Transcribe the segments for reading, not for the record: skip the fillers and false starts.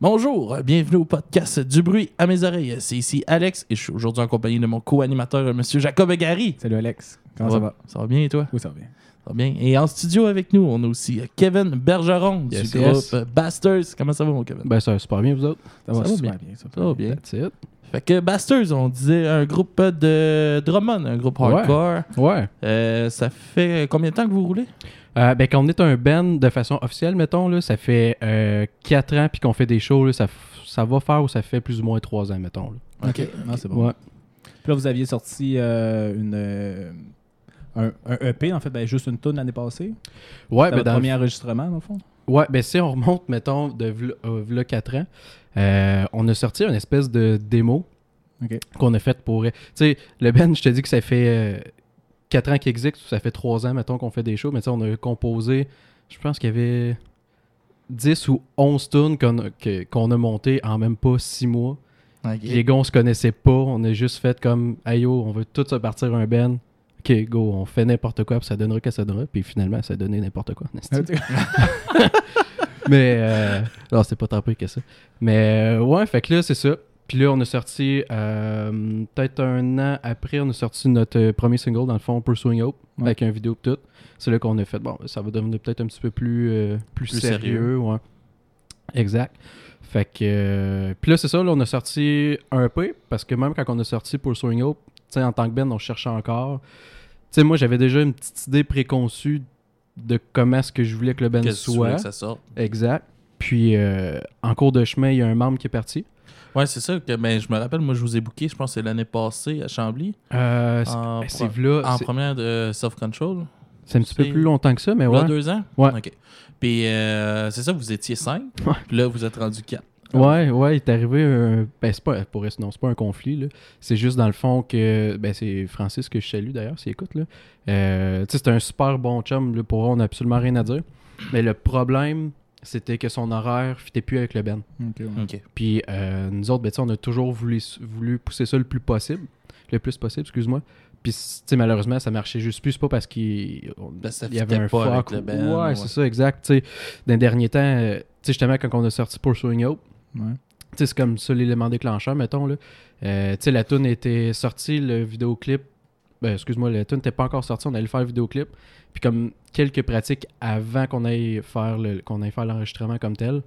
Bonjour, bienvenue au podcast Du bruit à mes oreilles. C'est ici Alex et je suis aujourd'hui en compagnie de mon co-animateur, M. Jacob Gary. Salut Alex, comment ça va? Ça va bien et toi? Oui, ça va bien. Ça va bien. Et en studio avec nous, on a aussi Kevin Bergeron du groupe Basters. Comment ça va, mon Kevin? Ben, ça va super bien, vous autres? Ça va super bien. Ça va bien. That's it. Fait que Basters, on disait un groupe de Drummond, un groupe hardcore. Ouais. Ça fait combien de temps que vous roulez? Ben, quand on est un band de façon officielle, mettons, là, ça fait 4 ans puis qu'on fait des shows, là, ça va faire ou ça fait plus ou moins 3 ans, mettons. Là. OK. Ah, c'est bon. Ouais. Puis là, vous aviez sorti un EP, en fait, ben, juste une toune l'année passée. Ouais, C'était ben, votre premier enregistrement, dans le fond. Ouais, ben si on remonte, mettons, de v'là 4 ans, on a sorti une espèce de démo qu'on a faite pour... Tu sais, le band, je te dis que ça fait 4 ans qu'il existe, ça fait 3 ans, mettons, qu'on fait des shows, mais tu sais, on a composé, je pense qu'il y avait 10 ou 11 tunes qu'on a monté en même pas 6 mois. Okay. Les gars, on se connaissait pas, on a juste fait comme « Hey yo, on veut tous se partir un band. » OK, go, on fait n'importe quoi, puis ça donnera que ça donnera. Puis finalement, ça a donné n'importe quoi. Mais, non, c'est pas tant pire que ça. Mais, ouais, fait que là, c'est ça. Puis là, on a sorti, peut-être un an après, on a sorti notre premier single, dans le fond, Pursuing Hope, avec un vidéo et tout. C'est là qu'on a fait, bon, ça va devenir peut-être un petit peu plus sérieux. Ouais. Exact. Fait que, puis là, c'est ça, là, on a sorti un EP, parce que même quand on a sorti Pursuing Hope, tu sais, en tant que band, on cherchait encore. Tu sais, moi, j'avais déjà une petite idée préconçue de comment est-ce que je voulais que le band soit. Que ça sorte. Exact. Puis, en cours de chemin, il y a un membre qui est parti. Ouais, c'est ça. Je me rappelle, moi, je vous ai booké, je pense que c'est l'année passée à Chambly. Première de Self-Control. C'est un petit peu plus longtemps que ça, mais ouais. 2 ans? Ouais. OK. Puis, c'est ça, vous étiez 5. Ouais. Puis là, vous êtes rendu 4. Ouais, il est arrivé ben, c'est pas un conflit, là. C'est juste dans le fond que... Ben, c'est Francis que je salue, d'ailleurs, s'il écoute, là. Tu sais, c'est un super bon chum, là, pour eux, on n'a absolument rien à dire. Mais le problème, c'était que son horaire fitait plus avec le band. OK. Puis, nous autres, ben, on a toujours voulu pousser ça le plus possible. Le plus possible, excuse-moi. Puis, tu sais, malheureusement, ça marchait juste plus. C'est pas parce qu'il y avait un pas fuck. avec le band, ouais, c'est ça, exact. Tu sais, dans les derniers temps, tu sais, justement, quand on a sorti Pursuing Hope, tu sais, c'est comme ça l'élément déclencheur, mettons, là. Tu sais, la tune était sortie, le vidéoclip. Ben, excuse-moi, la tune n'était pas encore sortie, on allait faire le vidéoclip. Puis, comme quelques pratiques avant qu'on aille faire l'enregistrement comme tel,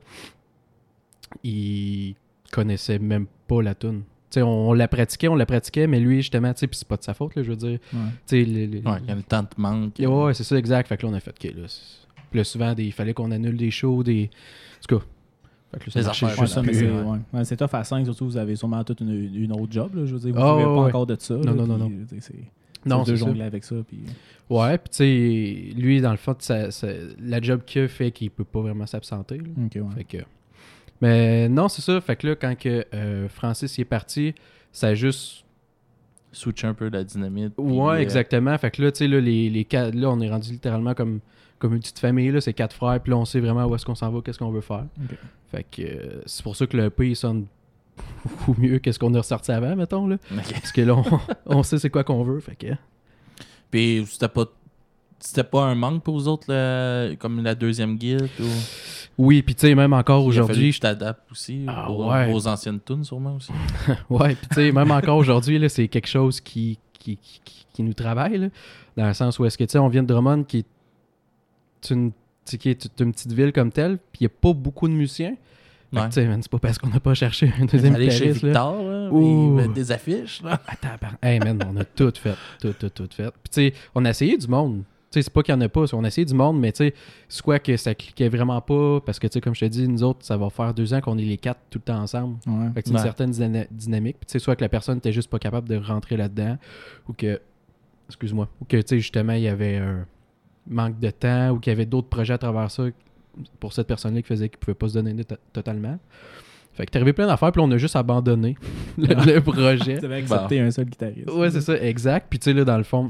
il connaissait même pas la tune. T'sais, on la pratiquait, mais lui, justement, puis c'est pas de sa faute, là, je veux dire. Il y a le temps de manque. Ouais, c'est ça, exact. Fait que là, on a fait, OK, là, puis là, souvent, il fallait qu'on annule des shows, En tout cas, fait que là, les affaires. C'est tough à 5, surtout, vous avez sûrement toute une autre job, là, je veux dire. Vous ne pas encore de ça. Non. C'est de jongler avec ça. Puis... Ouais, puis tu sais, lui, dans le fond, la job qu'il a fait qu'il peut pas vraiment s'absenter. OK, ouais. Fait que... Mais non, c'est ça. Fait que là, quand que, Francis y est parti, ça a juste... Switch un peu la dynamite. Ouais, exactement. Fait que là, tu sais, là, les quatre, là, on est rendu littéralement comme une petite famille. Là, c'est 4 frères. Puis là, on sait vraiment où est-ce qu'on s'en va, qu'est-ce qu'on veut faire. Okay. Fait que c'est pour ça que le EP, il sonne beaucoup mieux que ce qu'on a ressorti avant, mettons. Là. Okay. Parce que là, on sait c'est quoi qu'on veut. Fait que... Puis c'était pas un manque pour vous autres, comme la deuxième guide ou... Oui, puis tu sais, même encore aujourd'hui... Je t'adapte aussi pour vos anciennes tunes, sûrement aussi. Ouais, puis tu sais, même encore aujourd'hui, là, c'est quelque chose qui nous travaille, là, dans le sens où est-ce que, tu sais, on vient de Drummond, qui est une petite ville comme telle, puis il n'y a pas beaucoup de musiciens. Tu sais, c'est pas parce qu'on n'a pas cherché un deuxième guitariste. Aller chez Victor, là, puis mettre des affiches, là. Attends, hey man, on a tout fait. Tout fait. Puis tu sais, on a essayé du monde. Tu sais, c'est pas qu'il y en a pas, on a essayé du monde, mais tu sais, c'est quoi que ça cliquait vraiment pas, parce que tu sais, comme je te dis, nous autres, ça va faire 2 ans qu'on est les 4 tout le temps ensemble. Ouais. Fait que c'est une certaine dynamique. Puis tu sais, soit que la personne était juste pas capable de rentrer là-dedans, ou que, tu sais, justement, il y avait un manque de temps, ou qu'il y avait d'autres projets à travers ça, pour cette personne-là qu'il pouvait pas se donner totalement. Fait que t'es arrivé plein d'affaires, puis là, on a juste abandonné le projet. Tu avais accepté un seul guitariste. Ouais, c'est ça, exact. Puis tu sais, là, dans le fond...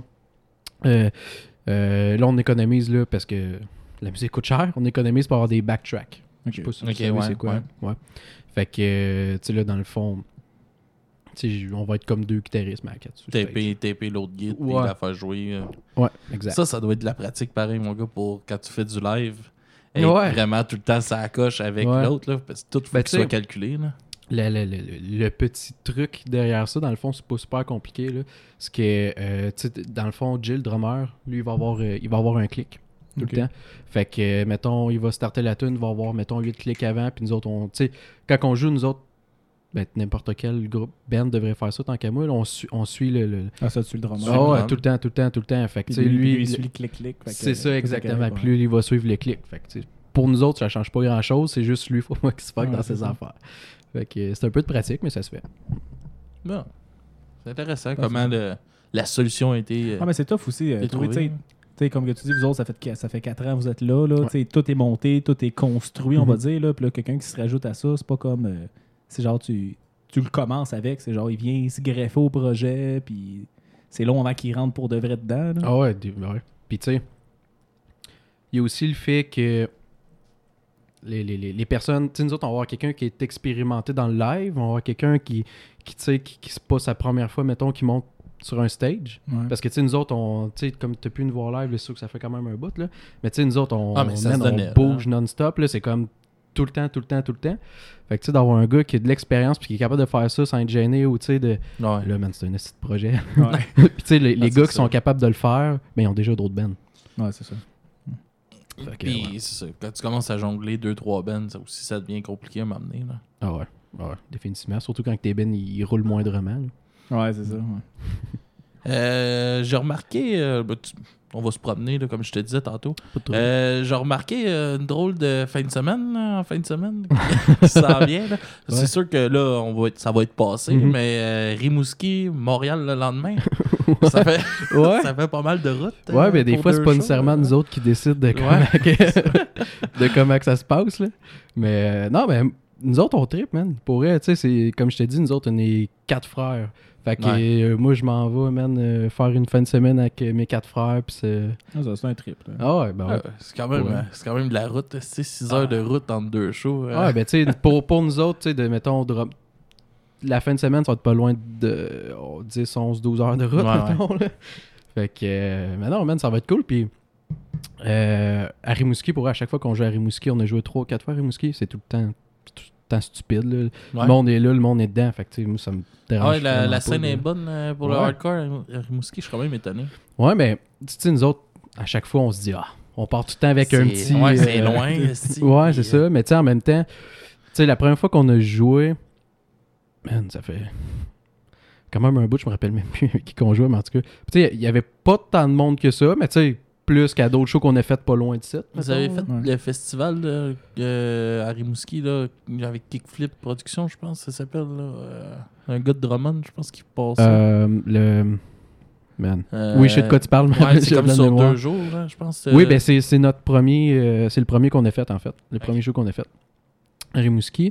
là, on économise là, parce que la musique coûte cher. On économise pour avoir des backtracks. Je sais pas si vous savez c'est quoi. Ouais. Fait que, tu sais, là, dans le fond, on va être comme 2 guitaristes, mais à 4. Taper l'autre guide et la faire jouer. Ouais, exact. Ça doit être de la pratique pareil, mon gars, pour quand tu fais du live. être Ouais. vraiment tout le temps ça coche avec Ouais. l'autre, là, parce que tout faut Ben, qu'il tu soit sais, calculé. Là. Le petit truc derrière ça, dans le fond, c'est pas super compliqué. Là. C'est que, tu sais, dans le fond, Jill, drummer, lui, il va avoir un clic tout Ok. le temps. Fait que, mettons, il va starter la tune, il va avoir, mettons, 8 clics avant, puis nous autres, tu sais, quand on joue, nous autres, ben, n'importe quel groupe band devrait faire ça tant qu'à moi. Là, on suit le... Ah, ça, tu le drummer. Ah ouais, drum. tout le temps. Fait que, Puis tu sais, lui, il suit le clic-clic. fait que, c'est ça, exactement. correct, Puis lui, il va suivre le clic. Fait que, tu sais, pour nous autres, ça change pas grand-chose. C'est juste lui, faut pas qu'il se fuck Ouais, dans c'est ses ça. affaires. Fait que c'est un peu de pratique, mais ça se fait. Bon. C'est intéressant comment la solution a été. Ah, mais c'est tough aussi. est Trouver, trouvée. tu sais, comme que tu dis, vous autres, ça fait 4 ans que vous êtes là. Tu sais, tout est monté, tout est construit, on va dire. Là, puis là, quelqu'un qui se rajoute à ça, c'est pas comme. C'est genre, tu le commences avec. C'est genre, il vient se greffer au projet, puis c'est long avant qu'il rentre pour de vrai dedans. Là. Ah ouais, ouais. Puis tu sais, il y a aussi le fait que les personnes, tu sais, nous autres, on va avoir quelqu'un qui est expérimenté dans le live, on va avoir quelqu'un qui tu sais, qui c'est pas sa première fois, mettons, qui monte sur un stage. Ouais. Parce que, tu sais, nous autres, tu sais, comme t'as pu nous voir live, là, c'est sûr que ça fait quand même un bout, là. Mais tu sais, nous autres, mais ça se man, donnait, on bouge non-stop, là, c'est comme tout le temps. Fait que, tu sais, d'avoir un gars qui a de l'expérience puis qui est capable de faire ça sans être gêné ou, tu sais, de... Ouais. Là, man, c'est un petit projet. Ouais. Puis, tu sais, les Ah, gars c'est qui sont ça. capables de le faire, ben, ils ont déjà d'autres bands. Ouais, c'est ça. Fait que, Puis, ouais. c'est ça. Quand tu commences à jongler 2-3 bands, ça aussi, ça devient compliqué à m'amener. Là. Ah ouais, définitivement. Surtout quand tes bands, ils roulent moindrement. là. Ouais, c'est ça. Ouais. J'ai remarqué, on va se promener, là, comme je te disais tantôt. Pas de trouble. J'ai remarqué une drôle de fin de semaine, là, en fin de semaine, qui s'en vient. Là. Ouais. C'est sûr que là, ça va être passé, Mhm. mais Rimouski, Montréal le lendemain, ça fait, Ouais. ça fait pas mal de route. Ouais, mais des pour fois, c'est deux pas shows, nécessairement là. nous autres qui décident de comment, de comment que ça se passe. Là. Mais non, mais nous autres, on tripe, man. Pour vrai, tu sais, c'est comme je t'ai dit, nous autres, on est 4 frères. Fait que Ouais. moi, je m'en vais, man, faire une fin de semaine avec mes 4 frères. Puis c'est... Ah, ça, c'est un trip. Là. Ah ouais, ben ouais. C'est quand même, Ouais. c'est quand même de la route. 6 heures de route entre deux shows. Ah, ben tu sais, pour nous autres, tu sais, de, mettons, la fin de semaine, ça va être pas loin de 10, 11, 12 heures de route, Ouais, mettons, là. Fait que, mais non, man, ça va être cool. Puis, à Rimouski, pour vrai, à chaque fois qu'on joue à Rimouski, on a joué 3 ou 4 fois à Rimouski, c'est tout le temps stupide, là. Ouais. Le monde est là, le monde est dedans. Fait que, tu sais, moi, ça me dérange. Ah ouais, vraiment la pas, scène là. est bonne pour le Ouais. hardcore à Rimouski, je suis quand même étonné. Ouais, mais, tu sais, nous autres, à chaque fois, on se dit, on part tout le temps avec un petit. Ouais, c'est loin. esti. Ouais, c'est ça. Mais tu sais, en même temps, tu sais, la première fois qu'on a joué, man, ça fait quand même un bout, je me rappelle même plus qui qu'on jouait, mais en tout cas, tu sais, il y avait pas tant de monde que ça, mais tu sais, plus qu'à d'autres shows qu'on a fait pas loin de site. Vous avez fait Ouais. le festival là, à Rimouski là, avec Kickflip Productions, je pense, ça s'appelle. Là, un gars de Drummond, je pense, qui passe. Man. Oui, je sais de quoi tu parles. mais Ouais, c'est j'ai comme plein de sur mémoire. 2 jours, là, je pense. Oui, ben c'est notre premier, c'est le premier qu'on a fait en fait, le premier show qu'on a fait à Rimouski.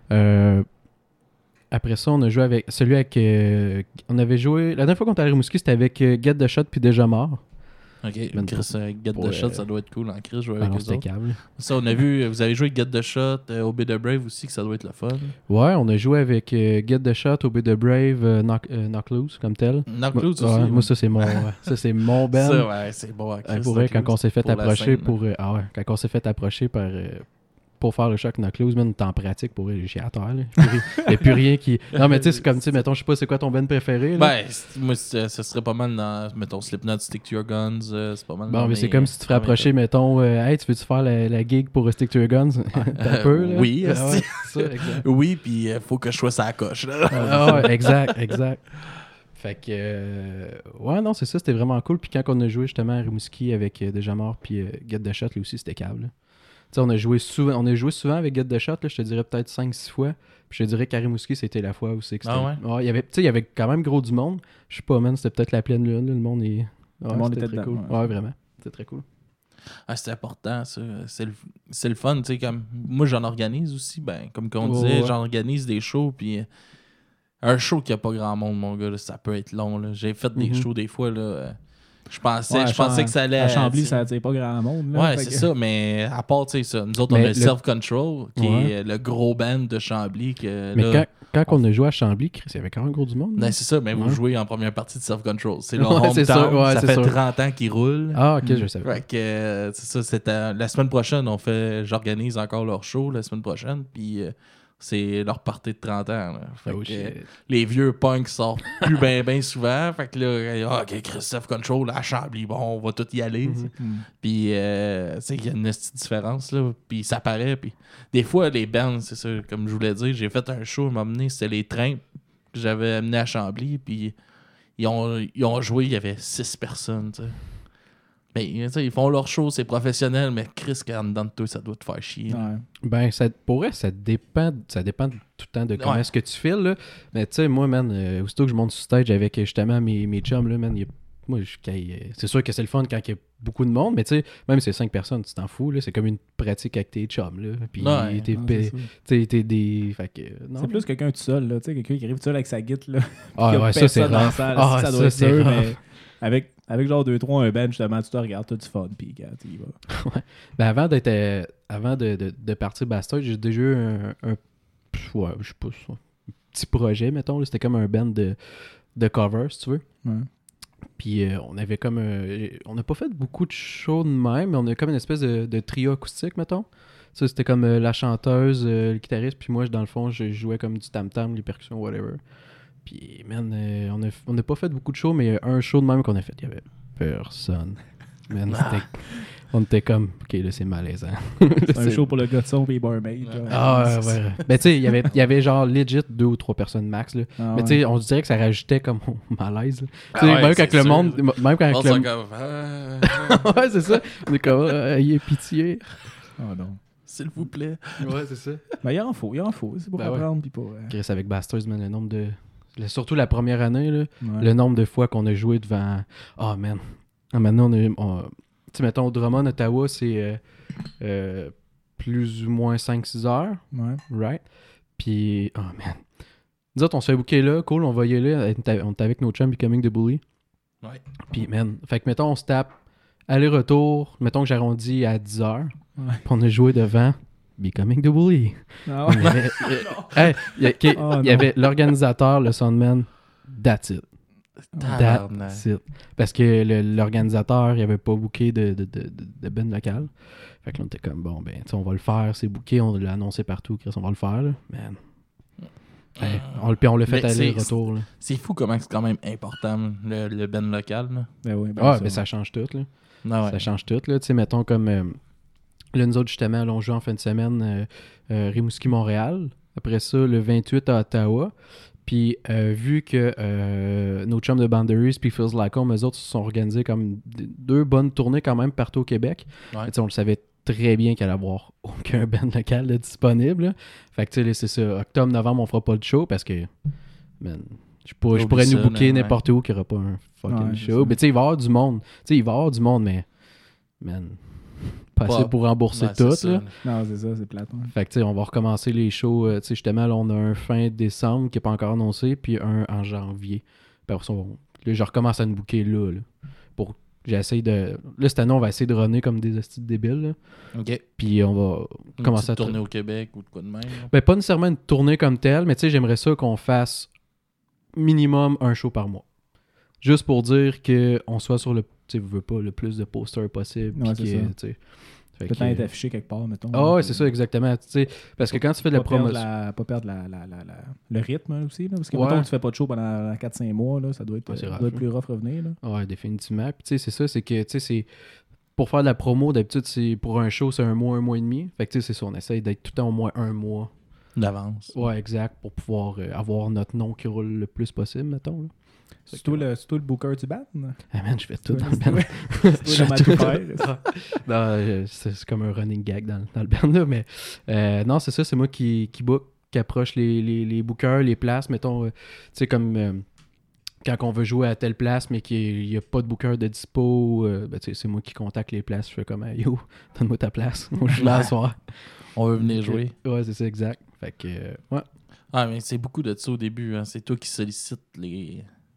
Après ça, on a joué avec celui avec, on avait joué la dernière fois qu'on était à Rimouski, c'était avec Get the Shot puis Déjà Mort. Ok, Man, Chris, Get pour, the Shot, ça doit être cool en Chris, jouer Ah avec non, eux c'était autres. câble. Ça, on a vu, vous avez joué Get the Shot, Obey the Brave aussi, que ça doit être le fun. Ouais, on a joué avec Get the Shot, Obey the Brave, Knock Loose comme tel. Knock Moi, Loose ouais, aussi. moi ça c'est mon, ça c'est mon band. Ça, ouais, c'est bon à Chris. Pour vrai, Knock quand on Loose, s'est fait pour la approcher scène, pour quand on s'est fait approcher par pour faire le choc Knock Loose, man, t'es en pratique pour vrai, j'ai chié à terre. Il n'y a plus rien qui. Non, mais tu sais, c'est comme, tu sais, mettons, je sais pas, c'est quoi ton band préféré? Là? Ben, moi, ce serait pas mal dans, mettons, Slipknot, Stick to Your Guns, c'est pas mal. Bon, dans mais c'est mes- comme si tu te ferais approcher, mettons, hey, tu veux-tu faire la gig pour Stick to Your Guns? T'as un peu, là? oui, Ah esti. ouais, c'est ça, exact. Oui, puis faut que je sois sa coche, là. Ah ouais, exact. Fait que, ouais, non, c'est ça, c'était vraiment cool. Puis quand on a joué justement à Rimouski avec Déjà Mort puis Get the Shot, lui aussi, c'était câble. là. Tu sais, on a joué souvent avec Get the Shot, là, je te dirais peut-être 5-6 fois. Puis je te dirais qu'à Rimouski, c'était la fois où c'est que c'était. Ah ouais? il y avait quand même gros du monde. Je sais pas, man, c'était peut-être la pleine lune, là, le monde est. Le monde c'était était très dedans, cool. ouais. Ouais, vraiment. C'était très cool. Ah, c'est important, ça. C'est le fun, tu sais, comme... Moi, j'en organise aussi, ben, comme qu'on Ouais, disait, ouais. j'organise des shows, puis... un show qui a pas grand monde, mon gars, là, ça peut être long, là. J'ai fait des Mhm. shows des fois, là... Je pensais que ça allait... À Chambly, ça attire pas grand monde. Là, ouais, c'est ça, mais à part, tu sais, ça, nous autres, on a le Self-Control, qui est le gros band de Chambly. Mais là, quand on a joué à Chambly, Chris, il y avait quand même gros du monde. Ben, c'est ça, mais vous jouez en première partie de Self-Control. C'est leur c'est ça, hometown, ça fait sûr. 30 ans qu'ils roulent. Ah, ok, je savais. Fait que, c'est ça, la semaine prochaine, j'organise encore leur show la semaine prochaine, puis c'est leur party de 30 ans. Là. Fait que, les vieux punks sortent plus ben souvent. Fait que là, OK, Christophe Control à Chambly, bon, on va tout y aller. Puis, tu sais, il y a une petite différence, là. Puis ça paraît. Puis des fois, les bands, c'est ça, comme je voulais dire, j'ai fait un show, m'a amené, c'était les trains que j'avais amenés à Chambly. Puis ils ont joué, il y avait 6 personnes, tu sais. Ben, ils font leur show, c'est professionnel, mais Chris, quand dedans de toi, ça doit te faire chier. Ouais. Ben, pour vrai, ça dépend tout le temps de comment est-ce que tu files, là. Mais tu sais, moi, man, aussitôt que je monte sur stage avec justement mes chums, là, man, c'est sûr que c'est le fun quand il y a beaucoup de monde, mais tu sais, même si c'est 5 personnes, tu t'en fous, là, c'est comme une pratique avec tes chums, là. Puis t'es des... Fait que, non, c'est plus quelqu'un tout seul, là, tu sais, quelqu'un qui arrive tout seul avec sa guitare, là. Ah ouais, ça, c'est rare. Ça doit être dur, mais avec genre 2-3, un band, justement, tu te regardes, t'as du fun, puis quand tu y vas. Ouais. Ben avant de partir Bastard, j'ai déjà eu ouais, je sais pas, un petit projet, mettons, là. C'était comme un band de cover, si tu veux. Ouais. Puis on avait comme on n'a pas fait beaucoup de shows de même, mais on a comme une espèce de trio acoustique, mettons. Ça, c'était comme la chanteuse, le guitariste, puis moi, dans le fond, je jouais comme du tam-tam, les percussions, whatever. Puis, man, on n'a pas fait beaucoup de shows, mais un show de même qu'on a fait, il y avait personne. Man, on était comme, OK, là, c'est malaisant. C'est un show pour le gars de son et les barmaids. Ah, ouais. Ben, tu sais, il y avait genre legit 2 ou 3 personnes max, là. Ah, mais tu sais, on se dirait que ça rajoutait comme au malaise, là. Tu sais, même quand le monde... Même quand ouais, c'est ça. On est comme, ayez pitié. Oh non. S'il vous plaît. Ouais, c'est ça. Ben, il en faut. C'est pour apprendre, puis pour... Chris, avec Bastards, man, le nombre de... Surtout la première année, là, le nombre de fois qu'on a joué devant... Oh, man. Maintenant, tu sais, mettons, au Drummond, Ottawa, c'est plus ou moins 5-6 heures. Ouais. Right? Puis, oh, man. Nous autres, on se fait booker là. Cool, on va y aller. On est avec nos chums Becoming the Bully. Ouais. Puis, man, fait que, mettons, on se tape aller-retour. Mettons que j'arrondis à 10 heures. Ouais. Puis on a joué devant Becoming the Bully. Ah ouais. Il y avait l'organisateur, le soundman, that's it. That's it. Parce que l'organisateur, il avait pas booké de band local. Fait que là, on était comme, bon, ben, on va le faire, c'est booké, on l'a annoncé partout, Chris, on va le faire, là. Man. Puis on l'a fait aller-retour, là. C'est fou comment c'est quand même important, le band local, là. Ben oui, ben ça change tout, là. Ah ouais. Ça change tout, là. Tu sais, mettons comme... là, nous autres, justement, on joue en fin de semaine Rimouski-Montréal. Après ça, le 28 à Ottawa. Puis, vu que nos chums de Boundaries puis Feels Like Home, eux autres se sont organisés comme 2 bonnes tournées quand même partout au Québec. Ouais. On le savait très bien qu'il allait avoir aucun band local disponible. Là. Fait que, tu sais, c'est ça. Octobre, novembre, on fera pas de show parce que, man, je pourrais nous booker n'importe où qu'il n'y aura pas un fucking show. Mais tu sais, il va y avoir du monde. Tu sais, il va y avoir du monde, mais, man... pas assez pour rembourser tout. Là. Non, c'est ça, c'est plate. Ouais. Fait que, tu sais, on va recommencer les shows. Tu sais, justement, là, on a un fin décembre qui n'est pas encore annoncé, puis un en janvier. Puis après ça, là, je recommence à nous booker là. J'essaie de... Là, cette année, on va essayer de runner comme des hosties débiles. Là. OK. Puis on va commencer à tourner au Québec ou de quoi de même. Là. Ben, pas nécessairement une tournée comme telle, mais tu sais, j'aimerais ça qu'on fasse minimum un show par mois. Juste pour dire qu'on soit sur le... Tu sais, vous veux pas le plus de posters possible. Ouais, c'est ça. Peut-être être affiché quelque part, mettons. Ah ouais, c'est ça, exactement. Parce que quand tu fais de la promotion... Pas perdre le rythme aussi. Là, parce que mettons que tu fais pas de show pendant 4-5 mois, là, ça doit être plus rough revenir. Là. Ouais, définitivement. Puis tu sais, c'est ça, c'est que c'est pour faire de la promo, d'habitude, c'est pour un show, c'est 1 mois et demi. Fait que tu sais, c'est ça, on essaye d'être tout le temps au moins 1 mois. D'avance. Ouais, exact, pour pouvoir avoir notre nom qui roule le plus possible, mettons. Là. C'est toi le booker du band? Ah man, je fais tout dans le band. C'est toi le tout faire. Non, c'est comme un running gag dans le band, là, mais non, c'est ça, c'est moi qui book, qui approche les bookers, les places, mettons, tu sais, comme quand on veut jouer à telle place, mais qu'il n'y a pas de booker de dispo, ben, tu sais, c'est moi qui contacte les places, je fais comme, yo, donne-moi ta place, moi je suis là ce soir. On veut venir jouer. Ouais, c'est ça, exact. Fait que, ouais. Ah, mais c'est beaucoup de ça au début, hein. C'est toi qui sollicites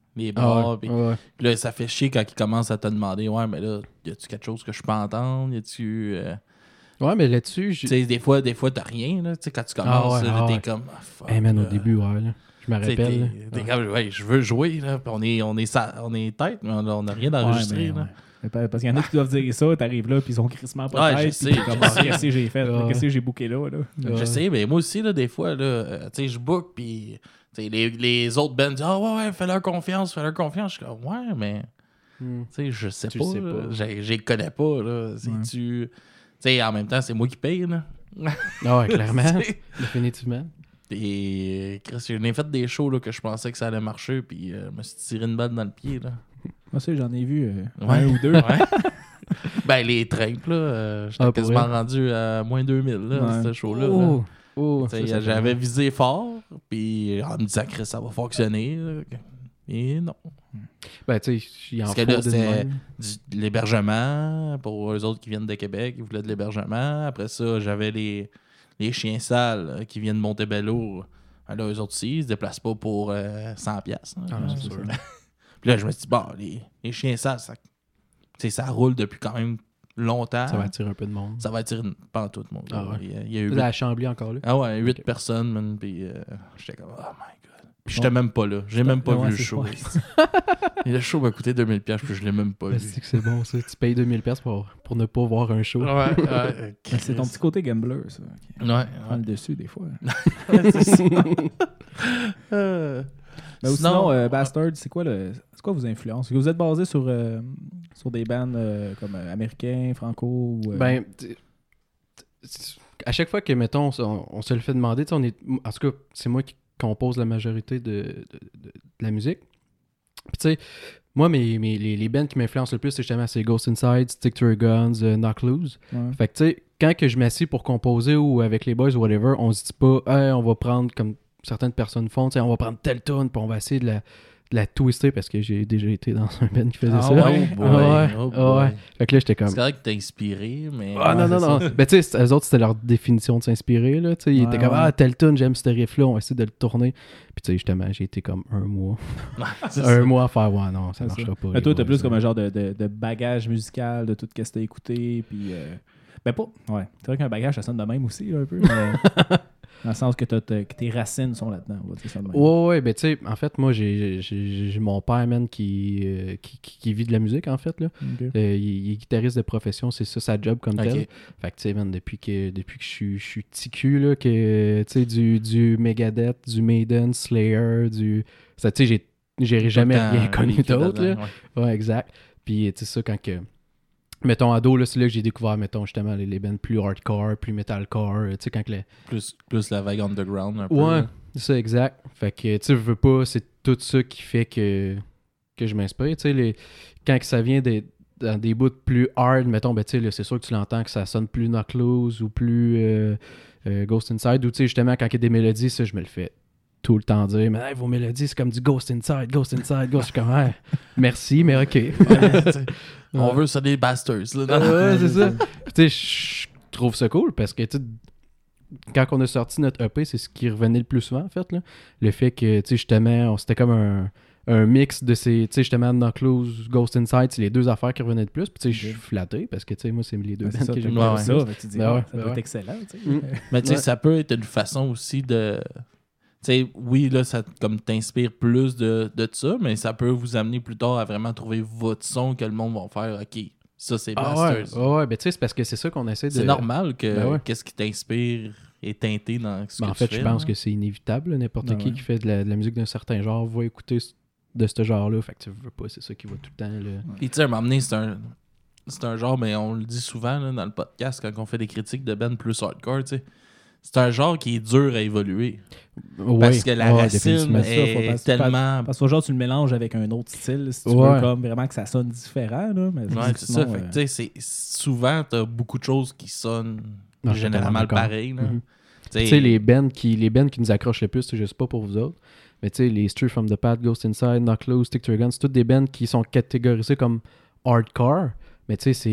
les bras. Puis là, ça fait chier quand ils commencent à te demander, ouais, mais là, y a-tu quelque chose que je peux entendre? Y a-tu. Ouais, mais là-dessus. Tu sais, des fois, t'as rien, là. Tu sais, quand tu commences, t'es comme. Oh, fuck, hey man, au début, ouais, là. Je me rappelle. T'es comme, ouais, je veux jouer, là. Puis on est tête, mais on n'a rien d'enregistré, là. Parce qu'il y en a qui doivent dire ça, t'arrives là, puis ils ont crissement pas je tête. sais. Qu'est-ce que j'ai fait? Qu'est-ce que j'ai booké là? Je sais, mais moi aussi, là, des fois, là, tu sais, je book, puis les autres bands disent, ouais, fais-leur confiance. Je suis comme, ouais, mais, tu sais, je sais pas. Je les connais pas, là. Tu sais, en même temps, c'est moi qui paye, là. Ouais, clairement. Définitivement. Et Chris, j'ai fait des shows là, que je pensais que ça allait marcher, puis je me suis tiré une balle dans le pied, là. Moi aussi, j'en ai vu un ou deux. Ouais. Ben, les trimpes, là, j'étais quasiment rendu à moins 2000, là, ce show-là. J'avais visé fort, puis on me disait, Chris, ça va fonctionner. Là. Et non. Ben, tu sais, il en faut parce que là, c'était de l'hébergement pour eux autres qui viennent de Québec, ils voulaient de l'hébergement. Après ça, j'avais les chiens sales qui viennent de Montebello. Là, eux autres aussi, ils se déplacent pas pour 100$. C'est sûr. Puis là, je me suis dit, bon, les chiens sales, ça roule depuis quand même longtemps. Ça va attirer un peu de monde. Ça va attirer pas tout le monde. Il y a eu la Chambly encore là. Ah ouais, 8 personnes, man. Puis j'étais comme, oh my god. Puis j'étais même pas là. J'ai même pas vu le show. Et le show m'a coûté 2000$, puis je l'ai même pas vu. C'est bon, ça. Tu payes 2000$ pour ne pas voir un show. Ouais. C'est ton petit côté gambler, ça. Ouais. Prends le dessus, des fois. C'est ça. Mais sinon, Bastard, c'est quoi vos influences? Est-ce que vous êtes basé sur des bands comme américains, franco ou, Ben, à chaque fois que, mettons, on se le fait demander, en tout cas, c'est moi qui compose la majorité de la musique. Puis tu sais, moi, les bands qui m'influencent le plus, c'est justement Ghost Inside, Stick to Your Guns, Knock Loose. Ouais. Fait que tu sais, quand que je m'assieds pour composer ou avec les boys ou whatever, on se dit pas, hey, on va prendre comme certaines personnes font, on va prendre telle tune puis on va essayer de la twister parce que j'ai déjà été dans un band qui faisait ça. Ouais. Fait que là, j'étais comme. C'est correct que t'as inspiré, mais. Ah non. Ben, tu sais, eux autres, c'était leur définition de s'inspirer, là. Tu sais, ils étaient comme, telle tune, j'aime ce riff-là, on va essayer de le tourner. Puis, tu sais, justement, j'ai été comme un mois. Mois à faire, non, ça marchera pas. Mais toi, t'as plus comme un genre de bagage musical de tout ce que t'as écouté. Puis. Ben, pas. Ouais. C'est vrai qu'un bagage, ça sonne de même aussi, là, un peu. Mais... Dans le sens que tes racines sont là-dedans. On va dire ça de même. Ouais, ben tu sais, en fait, moi, j'ai mon père, man, qui vit de la musique, en fait, là. Okay. Il est guitariste de profession, c'est ça, sa job comme tel. Fait que, tu sais, man, depuis que je suis petit cul, là, que, tu sais, du Megadeth, du Maiden, Slayer, tu sais, j'ai jamais rien connu d'autre, là. Ouais, exact. Puis, tu sais, ça, quand que... Mettons, ado, là, c'est là que j'ai découvert, mettons, justement, les bands plus hardcore, plus metalcore, tu sais, quand que plus la vague underground, un peu. Ouais, c'est ça, exact. Fait que, tu sais, je veux pas, c'est tout ça qui fait que je m'inspire, tu sais, quand que ça vient dans des bouts plus hard, mettons, ben, tu sais, c'est sûr que tu l'entends que ça sonne plus Knock Loose ou plus Ghost Inside, ou, tu sais, justement, quand il y a des mélodies, ça, je me le fais tout le temps dire, mais hey, vos mélodies, c'est comme du Ghost Inside. Je suis comme, hey, merci, mais ok. On veut ça des bastards. Ouais, c'est ça. Tu sais, je trouve ça cool parce que, quand on a sorti notre EP, c'est ce qui revenait le plus souvent, en fait, là. Le fait que, tu sais, justement, c'était comme un mix de ces, tu sais, justement, Knock Loose, Ghost Inside, c'est les deux affaires qui revenaient le plus. Puis, tu sais, je suis flatté parce que, tu sais, moi, c'est les deux bands que j'aime bien. Ça doit être excellent, tu sais. Mais, tu sais, ça peut être une façon aussi de... Tu sais, oui, là, ça comme t'inspire plus de ça, mais ça peut vous amener plus tard à vraiment trouver votre son que le monde va faire. OK, ça, c'est Bastard. Ouais, ben tu sais, c'est parce que c'est ça qu'on essaie de... C'est normal que qu'est-ce qui t'inspire est teinté dans ce que tu fais. En fait, je pense que c'est inévitable. N'importe qui fait de la musique d'un certain genre va écouter de ce genre-là. Fait que tu veux pas, c'est ça qui va tout le temps. Puis tu sais, à un moment donné, c'est un genre, mais on le dit souvent là, dans le podcast quand on fait des critiques de bands plus hardcore, tu sais. C'est un genre qui est dur à évoluer. Parce que la racine est tellement... Parce que genre, tu le mélanges avec un autre style, si tu veux comme vraiment que ça sonne différent. Là, mais c'est ça. Fait que, tu sais, souvent, tu as beaucoup de choses qui sonnent généralement pareil. Tu sais, les bands qui nous accrochent le plus, je sais pas pour vous autres, mais tu sais, les Straight from the Path, Ghost Inside, Knock Loose, Stick to Your Guns, c'est toutes des bands qui sont catégorisées comme hardcore, mais tu sais,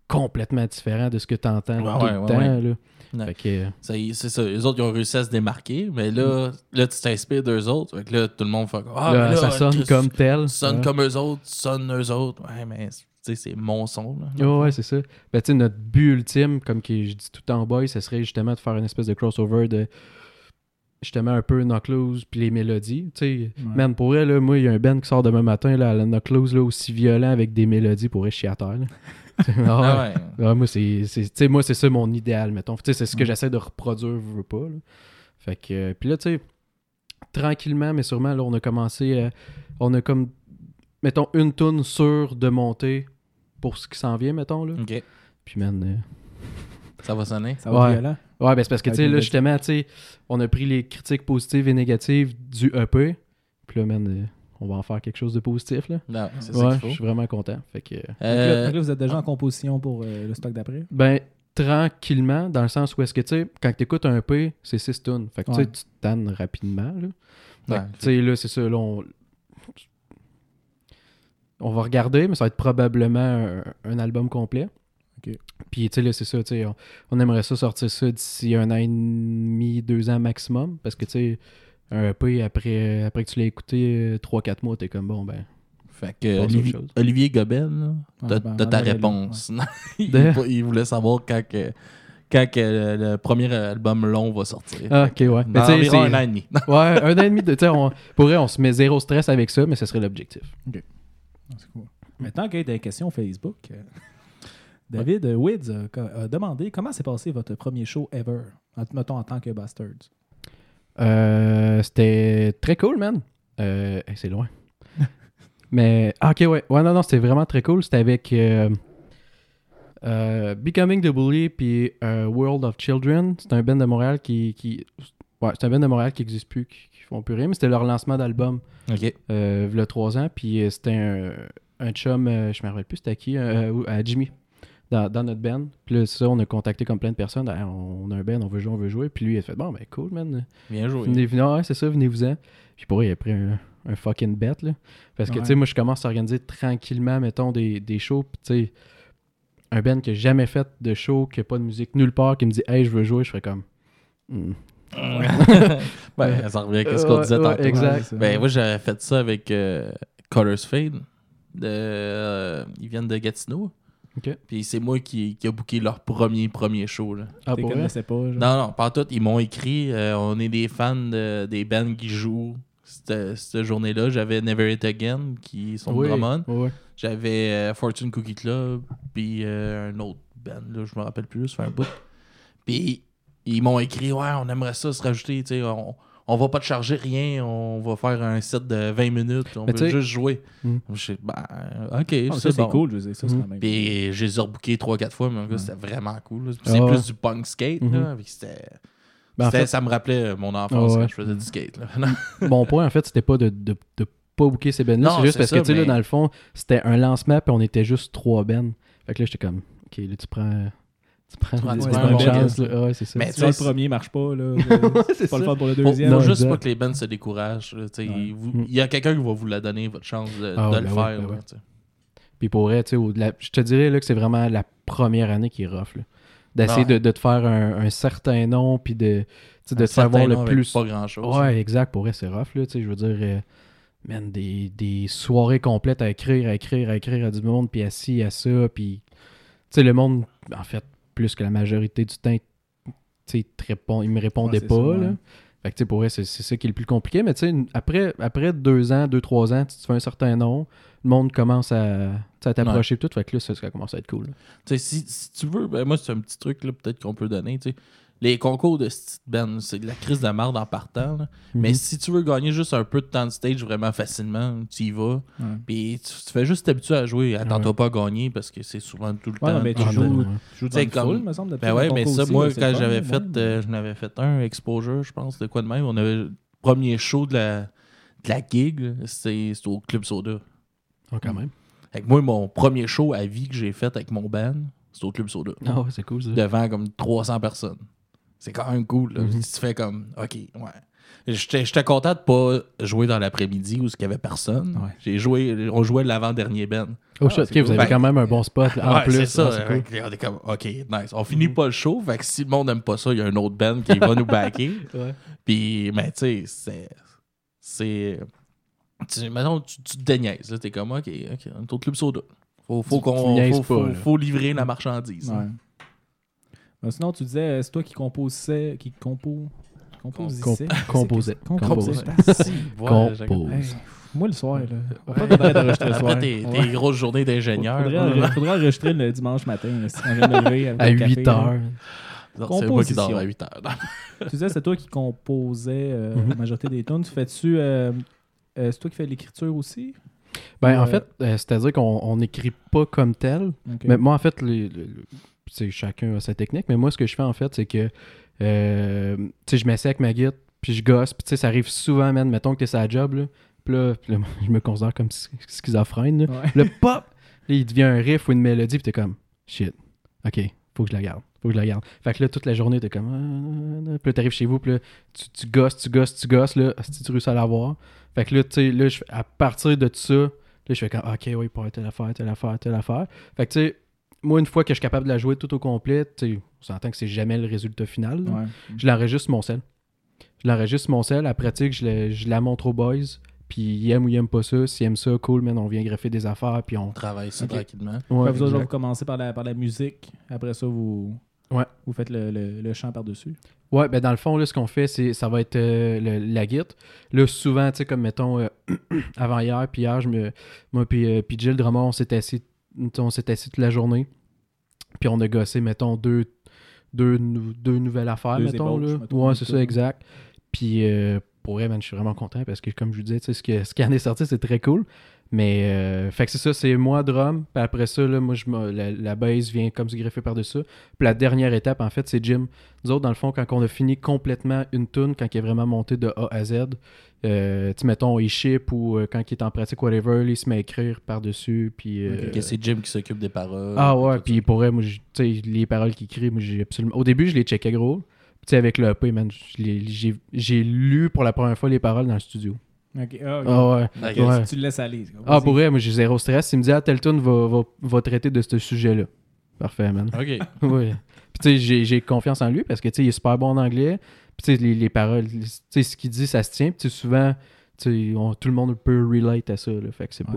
complètement différent de ce que tu entends tout le temps. Là. Ouais. Fait que, c'est ça. Les autres, ils ont réussi à se démarquer, mais là tu t'inspires d'eux autres. Fait que là, tout le monde fait là, ça sonne comme tel. Sonne comme eux autres, sonne eux autres. Ouais, mais c'est mon son. Là, ouais, c'est ça. Ben, tu sais, notre but ultime, comme que je dis tout en boy, ce serait justement de faire une espèce de crossover de justement un peu Knock Loose puis les mélodies. Tu sais, man, pour vrai, là, moi, il y a un band qui sort demain matin, là, la Knock Loose, là, aussi violent avec des mélodies pour chier à terre. Moi, c'est ça mon idéal, mettons. Tu sais, c'est ce que j'essaie de reproduire, je veux pas. Là. Fait que, puis là, tu sais, tranquillement, mais sûrement, là, on a commencé, on a comme, mettons, une toune sûre de monter pour ce qui s'en vient, mettons, là. OK. Puis, man... ça va sonner? Ça va être violent? Ouais, ben c'est parce que, tu sais, là, justement, tu sais, on a pris les critiques positives et négatives du EP. Puis là, man... on va en faire quelque chose de positif, là. Non, c'est ça qu'il faut. Je suis vraiment content. Fait que... Donc là, vous êtes déjà en composition pour le stock d'après? Ben, tranquillement, dans le sens où est-ce que, tu sais, quand tu écoutes un EP, c'est 6 tunes. Fait que, tu sais, tu te tannes rapidement, là. Fait que, tu sais, là, c'est ça, là, on va regarder, mais ça va être probablement un album complet. OK. Puis, tu sais, là, c'est ça, tu sais, on aimerait ça sortir ça d'ici 1 an et demi, 2 ans maximum, parce que, tu sais, un EP, après que tu l'as écouté 3-4 mois, t'es comme bon, ben. Fait que Olivier Gobel, t'as ta réponse. Il voulait savoir quand le premier album long va sortir. Ah, ok, ouais. Dans environ 1 an et demi. Ouais, 1 an et demi. Pour vrai, on se met zéro stress avec ça, mais ce serait l'objectif. Ok. C'est cool. Maintenant qu'il y a des questions Facebook, David Wids a demandé comment s'est passé votre premier show ever, mettons en tant que Bastards. C'était très cool, man. C'est loin. Mais, ok, ouais. Ouais, non, c'était vraiment très cool. C'était avec Becoming the Bully puis World of Children. C'est un band de Montréal ouais, c'est un band de Montréal qui n'existe plus, qui font plus rien, mais c'était leur lancement d'album. OK. Il y a 3 ans. Puis c'était un chum, je me rappelle plus c'était qui, à Jimmy. Dans notre band. Puis là, ça, on a contacté comme plein de personnes. Ah, on a un band, on veut jouer. Puis lui, il a fait bon, ben cool, man. Bien joué. Ouais, c'est ça, venez-vous-en. Puis pour eux, il a pris un fucking bet, là. Parce que, tu sais, moi, je commence à organiser tranquillement, mettons, des shows. Puis, tu sais, un band qui n'a jamais fait de show, qui n'a pas de musique nulle part, qui me dit, hey, je veux jouer, je ferais comme. Ben, ça revient à ce qu'on disait tantôt. Exact. Ben, moi, j'avais fait ça avec Colors Fade. Ils viennent de Gatineau. Okay. Puis c'est moi qui a booké leur premier show. Là. Ah, tu connaissais pas? Genre. Non, pas tout. Ils m'ont écrit. On est des fans des bands qui jouent cette journée-là. J'avais Never It Again, qui sont de Drummond. Ouais. J'avais Fortune Cookie Club, puis un autre band, là, je me rappelle plus, ça fait un bout. Puis ils m'ont écrit, ouais, on aimerait ça se rajouter, tu sais, on va pas te charger rien, on va faire un set de 20 minutes, on veut juste jouer. Je sais, ben, ok, c'est bon. Cool, je veux dire, ça, c'est quand même. Puis je les ai rebooké 3-4 fois, mais c'était vraiment cool. Là. C'est plus du punk skate, là, puis c'était... Ben, en fait, ça me rappelait mon enfance quand je faisais du skate. Là. Mon point, en fait, c'était pas de pas booker ces bands-là, c'est juste parce que, tu sais, là, dans le fond, c'était un lancement, puis on était juste 3 bands. Fait que là, j'étais comme, ok, là, tu prends une chance. Ouais, c'est ça. Mais si le premier marche pas, là, c'est pas le fun pour le deuxième. Faut juste pas que les bands se découragent. Il y a quelqu'un qui va vous la donner, votre chance de le faire. Puis pour vrai, tu sais, je te dirais là, que c'est vraiment la première année qui est rough. Là. D'essayer de te faire un certain nom, puis de te faire voir le plus. Pas grand-chose. Ouais, exact. Pour vrai, c'est rough. Là, je veux dire, man, des soirées complètes à écrire à du monde, puis assis à ça, puis le monde, en fait, plus que la majorité du temps, il me répondait pas. Ça, là. Fait que, pour vrai, c'est ça qui est le plus compliqué. Mais après 2 ans, 2-3 ans, tu te fais un certain nom, le monde commence à t'approcher tout. Fait que là, ça commence à être cool. Si tu veux, ben moi, c'est un petit truc là, peut-être qu'on peut donner. T'sais. Les concours de cette band, c'est de la crise de marde en partant. Là. Mais si tu veux gagner juste un peu de temps de stage vraiment facilement, tu y vas. Puis tu fais juste t'habituer à jouer. Attends-toi pas à gagner parce que c'est souvent tout le temps. Mais tu joues dans le full, me semble. Ben ouais, mais ça, aussi, moi, là, quand j'avais fait, je n'avais fait un exposure, je pense, de quoi de même. On avait le premier show de la gig, c'est au Club Soda. Oh, quand même. Fait que moi, mon premier show à vie que j'ai fait avec mon band, c'est au Club Soda. Ah ouais, c'est cool ça. Devant comme 300 personnes. c'est quand même cool. Là. Tu fais comme, OK, ouais. J'étais content de pas jouer dans l'après-midi où il n'y avait personne. Ouais. On jouait l'avant-dernier Ben. Oh shit, ok, vous avez quand même un bon spot là, en plus. C'est ça. Cool. On est comme, OK, nice. On finit pas le show, fait que si le monde n'aime pas ça, il y a un autre Ben qui va nous backer. Puis, mais tu sais, maintenant, tu te déniaises. T'es comme, OK, un autre club soda. Faut livrer la marchandise. Ouais. Ben, sinon, tu disais, c'est toi qui composais. Composais. Moi, le soir, là. Pas d'enregistrer le soir. Après tes grosses journées d'ingénieur. Faudrait enregistrer le dimanche matin, quand je viens de me lever. À 8 heures. C'est moi qui dors à 8 heures. Tu disais, c'est toi qui composais la majorité des tunes. Fais-tu. C'est toi qui fais l'écriture aussi? Ben, en fait, c'est-à-dire qu'on n'écrit pas comme tel. Okay. Mais moi, en fait, chacun a sa technique. Mais moi, ce que je fais, en fait, c'est que je m'essaie avec ma guitare, puis je gosse. Puis ça arrive souvent, man. Mettons que t'es sur la job, là. Puis là, je me considère comme schizophrène. Là. Ouais. Le pop! Là, il devient un riff ou une mélodie, puis t'es comme, shit, OK, faut que je la garde. Fait que là, toute la journée, t'es comme, puis là, t'arrives chez vous, puis là, tu gosses, là, si tu réussis à l'avoir. Fait que là, tu sais, là, à partir de tout ça, là, je fais comme, OK, oui, pour telle affaire. Fait que, tu sais, moi, une fois que je suis capable de la jouer tout au complet, tu sais, on s'entend que c'est jamais le résultat final. Ouais. Je l'enregistre sur mon sel. À pratique, je la montre aux boys. Puis ils aiment ou ils aiment pas ça. S'ils aiment ça, cool, man, on vient greffer des affaires. Puis on travaille ça tranquillement. Ouais, vous commencez par la musique. Après ça, vous faites le chant par-dessus. Ouais, ben dans le fond, là, ce qu'on fait, ça va être la guitare. Là, souvent, tu sais, comme mettons, avant hier, puis hier, moi puis Jill Drummond, on s'est assis toute la journée. Puis on a gossé, mettons, deux nouvelles affaires, mettons. Là. Ouais, c'est ça, exact. Puis pour vrai, man, je suis vraiment content parce que, comme je vous disais, ce qui en est sorti, c'est très cool. Mais, fait que c'est ça, c'est moi, drum. Puis après ça, là, moi, la bass vient comme se greffer par-dessus ça. Puis la dernière étape, en fait, c'est Jim. Nous autres, dans le fond, quand on a fini complètement une tune, quand il est vraiment monté de A à Z, tu sais, mettons, il ship ou quand il est en pratique, whatever, il se met à écrire par-dessus. Puis. C'est Jim qui s'occupe des paroles. Ah ouais, puis pour vrai, moi, tu sais, les paroles qu'il écrit, moi, j'ai absolument. Au début, je les checkais gros. Tu sais, avec le EP, man, j'ai lu pour la première fois les paroles dans le studio. Ok. Ah ouais. Tu le laisses aller. Ah, pour vrai, moi j'ai zéro stress. Il me dit, tel tune va traiter de ce sujet-là. Parfait, man. Ok. Ouais. Puis tu sais, j'ai confiance en lui parce que tu sais, il est super bon en anglais. Puis tu sais, les paroles, tu sais, ce qu'il dit, ça se tient. Puis souvent, tu sais, tout le monde peut relate à ça. Là, fait que c'est pas.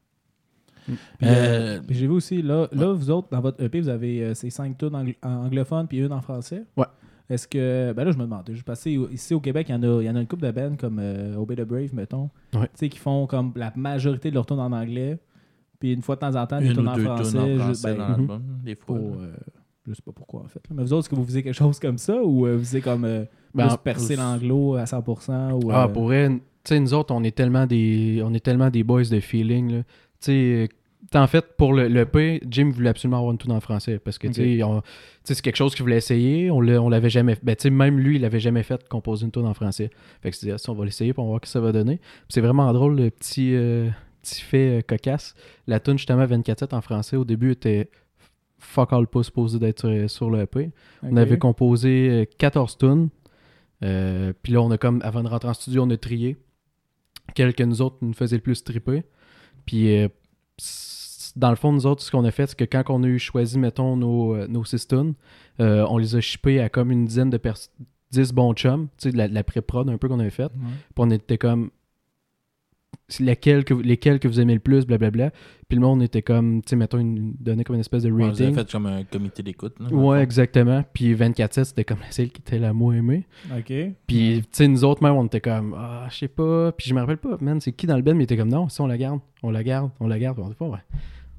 J'ai vu aussi, là, vous autres, dans votre EP, vous avez ces 5 tunes anglophones puis une en français. Ouais. Est-ce que. Ben là, je me demande. Parce que ici au Québec, il y en a une couple de bands comme Obey the Brave, mettons. Ouais. Tu sais, qui font comme la majorité de leurs tunes en anglais. Puis une fois de temps en temps, des tunes en français. Des fois. Je sais pas pourquoi, en fait. Mais vous autres, est-ce que vous faisiez quelque chose comme ça ou vous faisiez comme plus percer l'anglo à 100% ou, pour vrai, tu sais, nous autres, on est tellement des boys de feeling, là. Tu sais. En fait, pour le EP, Jim voulait absolument avoir une tune en français parce que tu sais, c'est quelque chose qu'il voulait essayer. On l'avait jamais fait. Ben, tu sais, même lui, il l'avait jamais fait de composer une tune en français. Fait que je disais, on va l'essayer pour voir ce que ça va donner. Puis c'est vraiment drôle, le petit fait cocasse. La tune justement 24/7 en français, au début, était fuck all pas supposé d'être sur le EP. Okay. On avait composé 14 tunes. Puis là, on a comme, avant de rentrer en studio, on a trié. Quelles que nous autres nous faisaient le plus triper. Puis dans le fond, nous autres, ce qu'on a fait, c'est que quand on a eu choisi, mettons, nos 6 tunes, on les a shippés à comme une dizaine de 10 bons chums, tu sais, de la pré-prod un peu qu'on avait faite. Puis on était comme, lesquels que vous aimez le plus, blablabla. Puis le monde était comme, tu sais, mettons, donné comme une espèce de rating. Vous avez fait comme un comité d'écoute. Ouais, exactement. Puis 24/7, c'était comme celle qui était la moins aimée. OK. Puis, tu sais, nous autres, même, on était comme, je sais pas. Puis je me rappelle pas, man, c'est qui dans le band, mais il était comme, non, si on la garde. Puis on dit pas, ouais.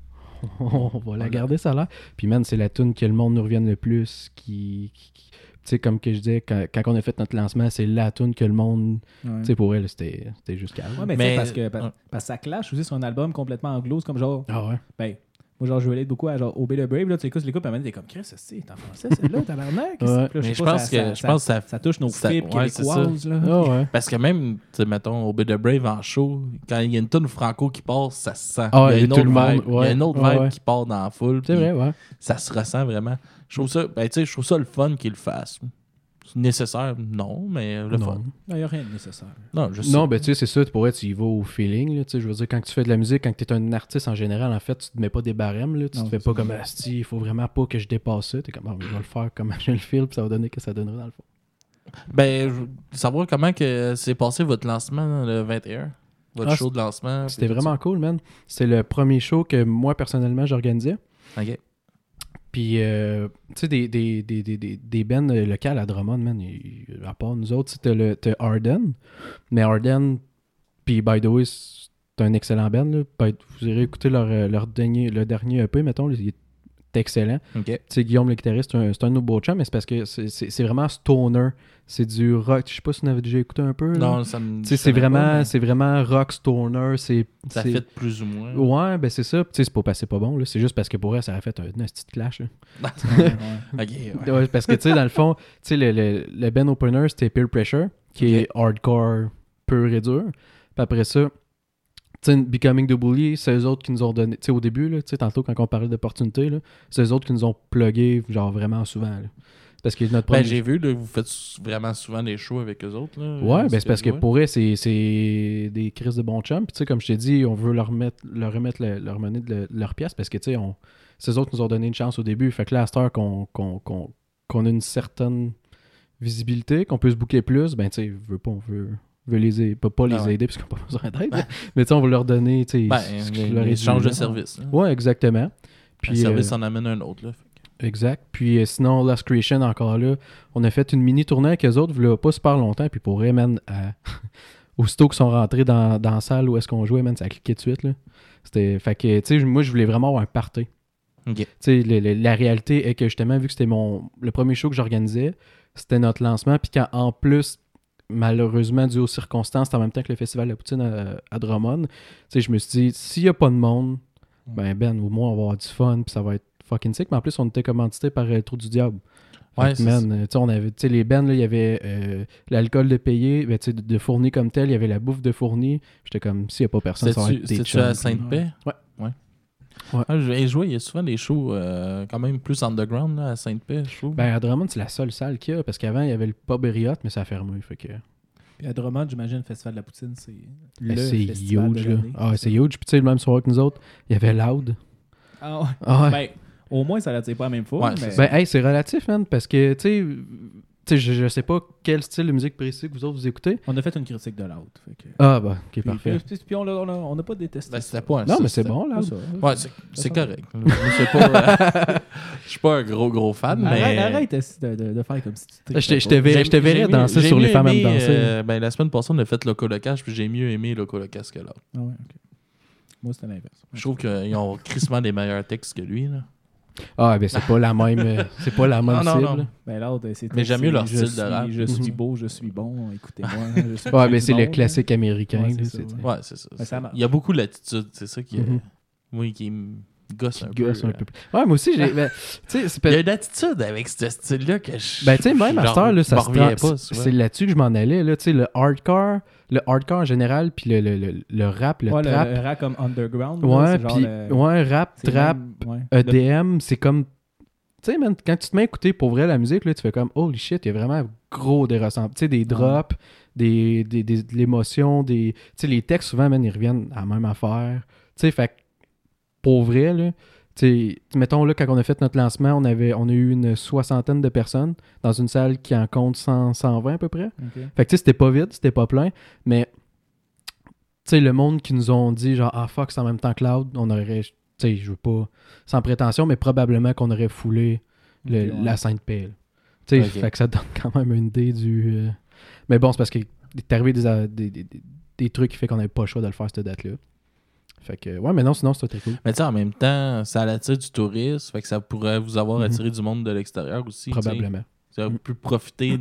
On va la garder, ça là. Puis, man, c'est la tune que le monde nous revienne le plus, tu sais, comme que je disais, quand on a fait notre lancement, c'est la tune que le monde, tu sais, pour elle, c'était juste calme. Ouais, mais parce que ça clash aussi sur un album complètement anglo, c'est comme genre, ben, moi, genre, je relate beaucoup à genre Obey the Brave, là, tu écoutes l'écoute, puis t'es comme, Chris, c'est en français, celle-là, tabarnak. Mais je pense que ça touche nos fibres québécoises, là. Parce que même, tu sais, mettons, Obey the Brave en show, quand il y a une tune franco qui passe, ça se sent. Il y a une autre vibe qui part dans la foule. C'est vrai, ouais. Ça se ressent vraiment. Je trouve ça, je trouve ça le fun qu'ils le fassent. nécessaire, non, mais le fun. Il n'y a rien de nécessaire. Non, je sais. Non, ben tu sais, c'est ça, tu y vas au feeling. Là, je veux dire, quand tu fais de la musique, quand tu es un artiste en général, en fait, tu te mets pas des barèmes. Là, tu te fais pas comme Asti, il faut vraiment pas que je dépasse ça. Tu es comme, je vais le faire comme je le file, puis ça va donner ce que ça donnerait dans le fond. Ben, je veux savoir comment que s'est passé votre lancement le 21. Votre show de lancement. C'était vraiment cool, man. C'était le premier show que moi, personnellement, j'organisais. OK. Puis, tu sais, des bands locales à Drummond, man, à part nous autres, t'as Arden. Mais Arden, puis by the way, c'est un excellent band. Là. Vous irez écouter le dernier EP, mettons, il est excellent. Okay. Tu sais, Guillaume, le guitariste, c'est un de nos beaux chums, mais c'est parce que c'est vraiment stoner. C'est du rock. Je sais pas si vous en avez déjà écouté un peu. Là. Non, ça me... C'est vraiment rock stoner. Ça fait plus ou moins. Ouais, ben c'est ça. Tu sais, c'est pas passé pas bon. Là. C'est juste parce que pour elle, ça aurait fait un petit clash. Ouais, parce que, tu sais, dans le fond, tu sais, le band opener, c'était Peer Pressure, qui est hardcore pur et dur. Puis après ça, tu sais, Becoming the Bully, c'est eux autres qui nous ont donné, tu sais, au début, tu sais, tantôt quand on parlait d'opportunités, c'est eux autres qui nous ont plugué, genre vraiment souvent. Là. Parce que notre premier... j'ai vu, là, vous faites vraiment souvent des shows avec eux autres. Là, ouais, ben c'est parce que pour eux, c'est des crises de bons chums. Puis tu sais, comme je t'ai dit, on veut leur remettre leur monnaie de leur pièce parce que tu sais, ces autres nous ont donné une chance au début. Fait que là, à cette heure qu'on a une certaine visibilité, qu'on peut se booker plus, ben tu sais, on veut les aider, pas les aider parce qu'on n'a pas besoin d'aide. Mais tu sais, on veut leur donner, tu sais, leur échange de service. Ouais, exactement. Puis, un service en amène un autre, là. Exact. Puis sinon, Last Creation, encore là, on a fait une mini-tournée avec eux autres, il pas super longtemps, puis pour eux, man, aussitôt qu'ils sont rentrés dans la salle où est-ce qu'on jouait, man, ça a cliqué de suite, là. Fait que, tu sais, moi, je voulais vraiment avoir un party. Okay. Tu sais, la réalité est que, justement, vu que c'était le premier show que j'organisais, c'était notre lancement, puis quand, en plus, malheureusement, dû aux circonstances, c'était en même temps que le Festival de la Poutine à Drummond, tu sais, je me suis dit, s'il n'y a pas de monde, ben, au moins, on va avoir du fun, puis ça va être fucking sick, mais en plus on était commandité par Trou du Diable. Ouais, on avait, les bands, il y avait l'alcool de payer, ben, de Fourni comme tel, il y avait la bouffe de Fourni. J'étais comme, s'il n'y a pas personne, ça va être des chums. C'est-tu à Sainte-Paix? Ouais. J'ai joué, il y a souvent des shows quand même plus underground là, à Sainte-Paix, je trouve. Ben, à Drummond, c'est la seule salle qu'il y a, parce qu'avant, il y avait le pub Riot, mais ça a fermé, fait que... Puis à Drummond, j'imagine, le Festival de la Poutine, c'est c'est festival huge, de l'année. Ah, c'est huge. Puis tu sais, le même soir que nous autres, il y avait Loud. Ah ouais. Ouais. Ben, au moins, ça l'attire pas la même fois. Ouais, mais... Ben, hey, c'est relatif, man, parce que, tu sais, je sais pas quel style de musique précis que vous autres vous écoutez. On a fait une critique de Loud. Ah, bah, ok, parfait. Puis on n'a pas détesté. Ben, c'était pas un Non, mais ça, c'est bon, là. Ouais, c'est correct. Je suis pas un gros fan, mais... Arrête de faire comme si tu... Je te verrais danser sur les femmes à me danser. Ben, la semaine passée, on a fait Loco-Locage, puis j'ai mieux aimé Loco-Locage que l'autre. Ah ouais, ok. Moi, c'était l'inverse. Je trouve qu'ils ont crissement des meilleurs textes que lui, là. Ah, ben c'est pas la même cible. Non. Ben l'autre, c'est... Mais j'aime mieux leur style de rap. Je suis beau, je suis bon, écoutez-moi. Ouais, mais c'est le classique américain. Ouais, c'est ça. Ben, ça marche. Il y a beaucoup l'attitude, c'est ça qui me gosse un peu. Ouais, moi aussi, j'ai... Ben, il y a une attitude avec ce style-là que je... Ben, tu sais, même à cette heure, là, ça pas. C'est là-dessus que je m'en allais, là. Tu sais, le hardcore en général, puis le rap, le trap. Le rap comme underground. Ouais, puis rap, trap, EDM, c'est comme... Tu sais, man, quand tu te mets à écouter pour vrai la musique, là, tu fais comme, holy shit, il y a vraiment gros des ressemblances. Tu sais, des drops, de l'émotion, tu sais, les textes, souvent, man, ils reviennent à la même affaire. Tu sais, fait pour vrai, là, tu sais, mettons, là, quand on a fait notre lancement, on a eu une 60aine de personnes dans une salle qui en compte 120 à peu près. Okay. Fait que, tu sais, c'était pas vide, c'était pas plein, mais, tu sais, le monde qui nous ont dit, genre, ah, fuck, c'est en même temps que Loud, on aurait, tu sais, je veux pas, sans prétention, mais probablement qu'on aurait foulé la Sainte-Paix. Tu sais, fait que ça donne quand même une idée du... Mais bon, c'est parce qu'il est arrivé des trucs qui fait qu'on n'avait pas le choix de le faire cette date-là. Fait que, ouais, mais non, sinon, c'était très cool. Mais tu sais, en même temps, ça attire du tourisme, fait que ça pourrait vous avoir attiré du monde de l'extérieur aussi. Probablement. Ça a pu profiter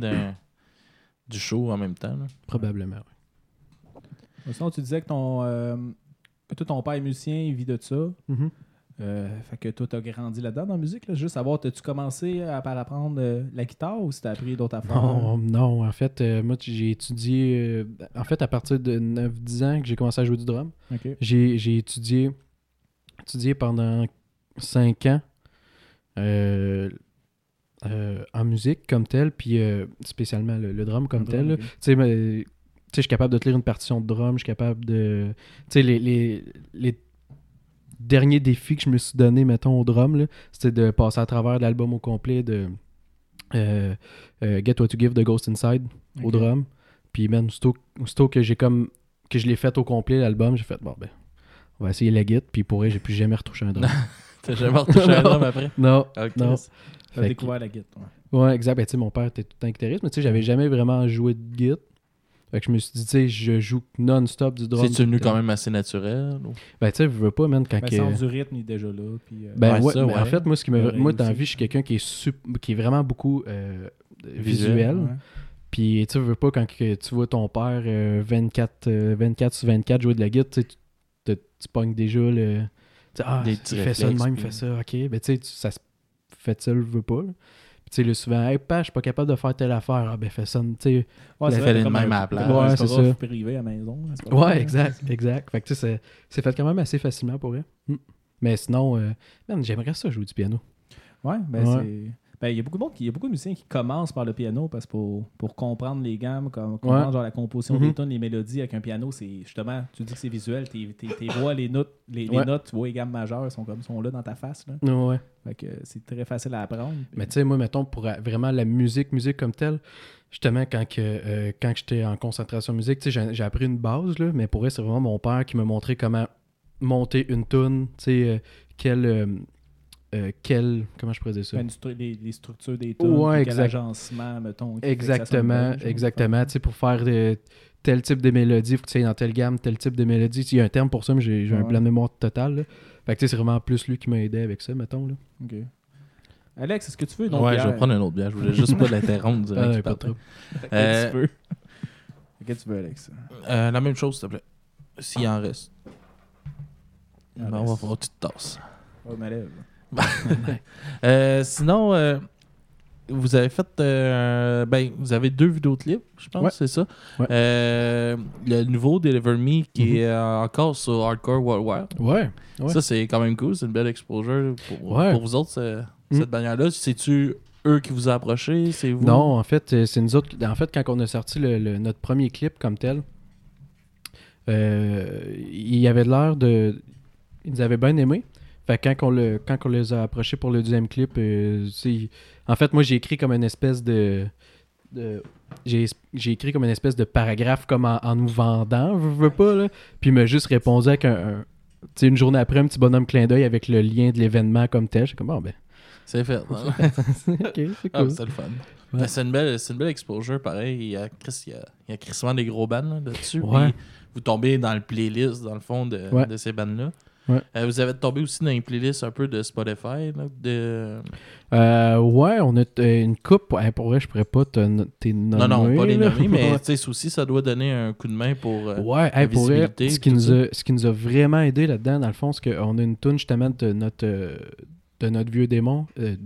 du show en même temps. Là. Probablement, oui. Sinon, tu disais que toi, ton père est musicien, il vit de ça. Mm-hmm. Fait que toi, t'as grandi là-dedans dans la musique. Là. Juste savoir, t'as-tu commencé par apprendre la guitare ou si t'as appris d'autres affaires? Non. En fait, moi, j'ai étudié... en fait, à partir de 9-10 ans que j'ai commencé à jouer du drum. Okay. J'ai étudié pendant 5 ans en musique comme tel, puis spécialement le drum comme tel. drum, Okay. Tu sais, je suis capable de te lire une partition de drum, je suis capable de... Tu sais, les derniers défis que je me suis donné, mettons, au drum, là, c'était de passer à travers l'album au complet de Get What You Give de Ghost Inside au drum. Puis, man, aussitôt que je l'ai fait au complet, l'album, j'ai fait, bon, ben, on va essayer la guitare, puis pour elle, j'ai plus jamais retouché un drum. T'as jamais retouché un drum après? Non, okay. non. T'as découvert la guitare. Ouais, exact. Ben, tu sais, mon père était tout le temps guitariste, mais tu sais, j'avais jamais vraiment joué de guitare. Fait que je me suis dit, tu sais, je joue non-stop du drum. C'est venu quand même assez naturel? Ou... Ben, tu sais, je veux pas, man, quand... Ben, sens du rythme, il est déjà là. Puis, ben, ouais, ça, mais en fait, moi, moi dans la vie, je suis quelqu'un qui est vraiment beaucoup visuel. Ouais. Puis, tu sais, je veux pas, quand tu vois ton père 24 sur 24 jouer de la guitare, tu pognes déjà le... des il fait ça de même, il fait ça, ok. Ben, tu sais, ça se fait ça, je veux pas, là. Tu sais, le souvent, hey, je suis pas capable de faire telle affaire. Ah, ben, fais ça, tu sais. Ouais, c'est fait même à la place. Ouais, c'est ça. privé à la maison. Ouais, exact. Fait que, tu sais, c'est fait quand même assez facilement pour elle. Mais sinon, man, j'aimerais ça jouer du piano. Ouais, ben, c'est. Ben, il y a beaucoup de musiciens qui commencent par le piano parce que pour comprendre les gammes, comprendre genre la composition des tonnes, les mélodies avec un piano, c'est justement, tu dis que c'est visuel, tes voix, les notes, les notes, tu vois les gammes majeures sont là dans ta face. Là. Ouais. Fait que c'est très facile à apprendre. Mais tu sais, moi, mettons, pour vraiment la musique comme telle, justement, quand j'étais en concentration musique, tu sais, j'ai appris une base, là, mais pour elle, c'est vraiment mon père qui m'a montré comment monter une tune, tu sais, comment je pourrais dire ça? Les structures des tunes, ouais, quel agencement, mettons. Exactement. Tu sais, pour faire tel type de mélodie, il faut que tu ailles dans telle gamme, tel type de mélodie. Il y a un terme pour ça, mais j'ai un blanc de mémoire total. Là. Fait que tu sais, c'est vraiment plus lui qui m'a aidé avec ça, mettons. Là. OK. Alex, est-ce que tu veux une autre bière? Ouais, je vais prendre une autre bière. Je voulais juste pas l'interrompre direct. Pas trop. Qu'est-ce que tu veux? Qu'est-ce que tu veux, Alex? La même chose, s'il te plaît. S'il en reste. On va faire une petite tasse. Oh, ma lèvre. Sinon, vous avez fait vous avez 2 vidéoclips, je pense, c'est ça. Ouais. Le nouveau Deliver Me qui est encore sur Hardcore Worldwide. Ouais. Ça, c'est quand même cool, c'est une belle exposure pour vous autres, cette bannière-là. C'est-tu eux qui vous a approché, c'est vous? Non, en fait, c'est nous autres. En fait, quand on a sorti notre premier clip comme tel, il y avait l'air de... Ils nous avaient bien aimé. Fait que quand on les a approchés pour le deuxième clip, en fait, moi, j'ai écrit comme une espèce de j'ai écrit comme une espèce de paragraphe comme en nous vendant, je veux pas, là. Puis il m'a juste répondu avec une journée après, un petit bonhomme clin d'œil avec le lien de l'événement comme tel. J'ai comme, bon, ben... C'est fait. OK, c'est cool. C'est le fun. Ouais. Ben, c'est une belle exposure, pareil. Il y a crissement des gros bands là-dessus. Ouais. Vous tombez dans le playlist, dans le fond, de ces bands-là. Ouais. Vous avez tombé aussi dans une playlist un peu de Spotify. Là, ouais, on a une coupe. Pour vrai, je pourrais pas t'es nommer. Non, pas les nommer, mais ouais. Aussi, ça doit donner un coup de main pour ouais, la pour vrai, visibilité. ce qui nous a vraiment aidé là-dedans, dans le fond, c'est qu'on a une tune justement de notre vieux démo,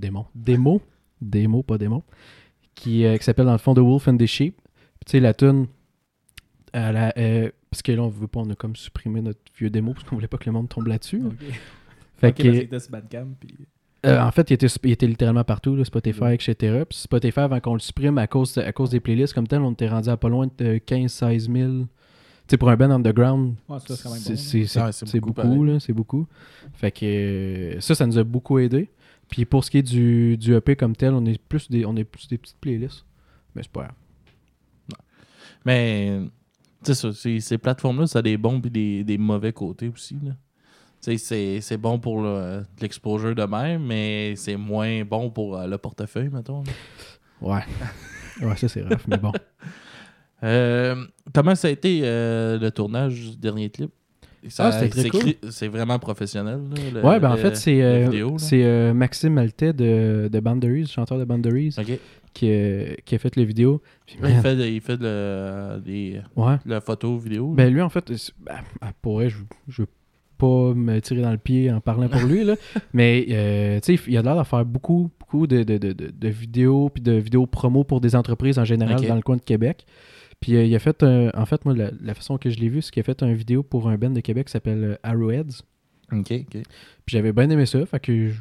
pas démon, qui s'appelle dans le fond The Wolf and the Sheep. Puis tu sais, la tune, parce que là, on veut pas, on a comme supprimé notre vieux démo parce qu'on voulait pas que le monde tombe là-dessus. Okay. Fait que... parce qu'il était sur Bandcamp, puis... en fait, il était littéralement partout, là, Spotify, etc. Puis Spotify, avant qu'on le supprime à cause des playlists comme tel, on était rendu à pas loin de 15-16 000. Tu sais, pour un band underground, c'est beaucoup, là, c'est beaucoup. Fait que ça nous a beaucoup aidé. Puis pour ce qui est du EP comme tel, on est plus des petites playlists. Mais c'est pas grave. Non. Mais, tu sais, ces plateformes-là, ça a des bons et des mauvais côtés aussi, là. C'est bon pour l'exposure de même, mais c'est moins bon pour le portefeuille, mettons. Là. Ouais, ça c'est rough, mais bon. Comment ça a été le tournage du dernier clip? C'était très cool. C'est vraiment professionnel. Là, en fait, c'est Maxime Altet de Boundaries, chanteur de Boundaries, qui a fait la vidéo. Puis, il fait la photo vidéo. Ben lui, en fait, pour vrai, je veux pas me tirer dans le pied en parlant pour lui, là. Mais tu sais, il a l'air de faire beaucoup de vidéos puis de vidéos promo pour des entreprises en général dans le coin de Québec. Puis il a fait en fait, moi, la façon que je l'ai vu, c'est qu'il a fait une vidéo pour un band de Québec qui s'appelle Arrowheads. OK. Puis j'avais bien aimé ça, fait que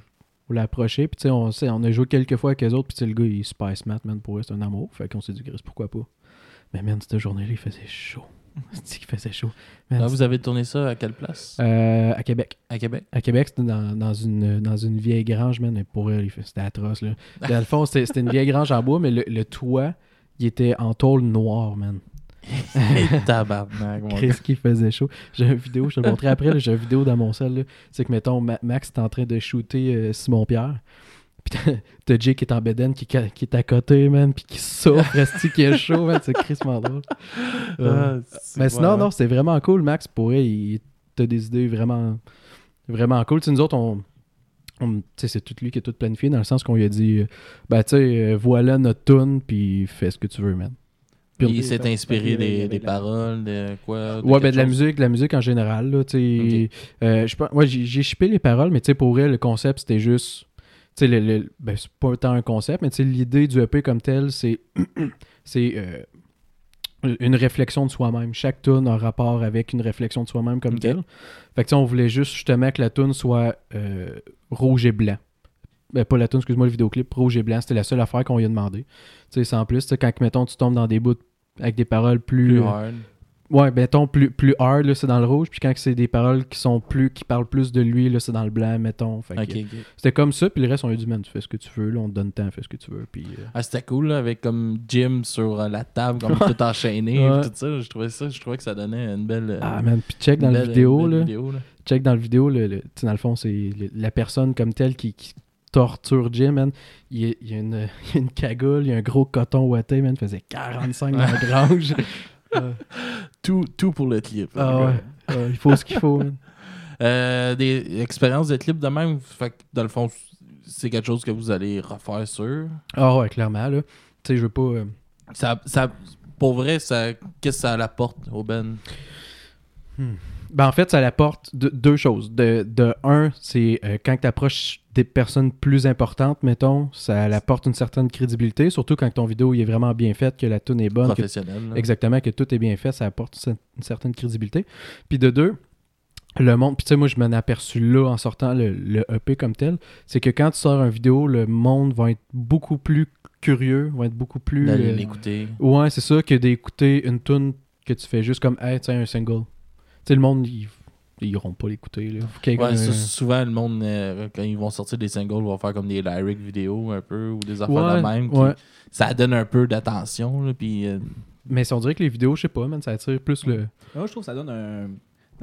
On l'a approché, puis on a joué quelques fois avec eux autres, puis le gars, il est super smart, man, pour eux, c'est un amour. Fait qu'on s'est dit, Chris, pourquoi pas. Mais man, cette journée-là, il faisait chaud. C'est qu'il faisait chaud. Man, vous avez tourné ça à quelle place? À Québec. À Québec? À Québec, c'était dans une vieille grange, man, mais pour elle, c'était atroce, là. Dans le fond, c'était une vieille grange en bois, mais le toit, il était en tôle noire, man. Tabarnak, mon gars. Qu'est-ce qu'il faisait chaud. J'ai une vidéo, je te le montrerai après, là, j'ai une vidéo dans mon cell, là. C'est que, mettons, Max est en train de shooter Simon-Pierre, puis t'as Jay qui est en bedaine, qui est à côté, man, puis qui souffre, qui est chaud, man, c'est crissement drôle. Mais sinon, non, c'est vraiment cool, Max, pour elle, il t'a des idées vraiment, vraiment cool. Tu sais, nous autres, c'est tout lui qui a tout planifié, dans le sens qu'on lui a dit, voilà notre tune, puis fais ce que tu veux, man. Il s'est inspiré des paroles, de quoi? Ouais, de la musique en général, là, tu sais. J'ai shippé les paroles, mais tu sais, pour elle, le concept, c'était juste... Tu sais, c'est pas tant un concept, mais tu sais, l'idée du EP comme tel, c'est une réflexion de soi-même. Chaque tune a un rapport avec une réflexion de soi-même comme tel. Fait que tu sais, on voulait juste justement que la tune soit rouge et blanc. Pas la tune, excuse-moi, le vidéoclip, rouge et blanc, c'était la seule affaire qu'on lui a demandé. Tu sais, sans plus, quand, mettons, tu tombes dans des bouts avec des paroles plus hard. Ouais, mettons, plus hard, là, c'est dans le rouge. Puis quand c'est des paroles qui parlent plus de lui, là, c'est dans le blanc, mettons. Fait que, c'était comme ça, puis le reste, on lui a dit, man, tu fais ce que tu veux, là, on te donne le temps, fais ce que tu veux. Puis, c'était cool, là, avec comme Jim sur la table, comme tout enchaîné, tout ça. Je trouvais que ça donnait une belle... man, puis check dans la vidéo, là. Check dans la vidéo, dans le fond, c'est la personne comme telle qui torture Jim, man. Il y a une cagoule, il y a un gros coton ouaté, man. Il faisait 45 dans la grange. Tout pour le clip. Il faut ce qu'il faut, man. Des expériences de clip de même, fait que dans le fond, c'est quelque chose que vous allez refaire sur. Ah ouais, clairement, là. Tu sais, je veux pas... Ça, pour vrai, qu'est-ce que ça apporte au Ben? Ben en fait, ça apporte deux choses. De un, c'est quand tu approches des personnes plus importantes, mettons, ça apporte une certaine crédibilité, surtout quand ton vidéo il est vraiment bien faite, que la tune est bonne. Professionnel. Exactement, que tout est bien fait, ça apporte une certaine crédibilité. Puis de deux, le monde, puis tu sais, moi je m'en ai aperçu là en sortant le EP comme tel, c'est que quand tu sors une vidéo, le monde va être beaucoup plus curieux, va être beaucoup plus... D'aller l'écouter. Ouais, c'est ça, que d'écouter une tune que tu fais juste comme, hey, tu sais, un single. Tu sais, le monde, ils iront pas l'écouter. Là. Souvent, le monde, quand ils vont sortir des singles, vont faire comme des lyric vidéos un peu, ou des affaires de même. Ça donne un peu d'attention. Là, puis, mais si on dirait que les vidéos, je sais pas, man, ça attire plus le... Moi, je trouve que ça donne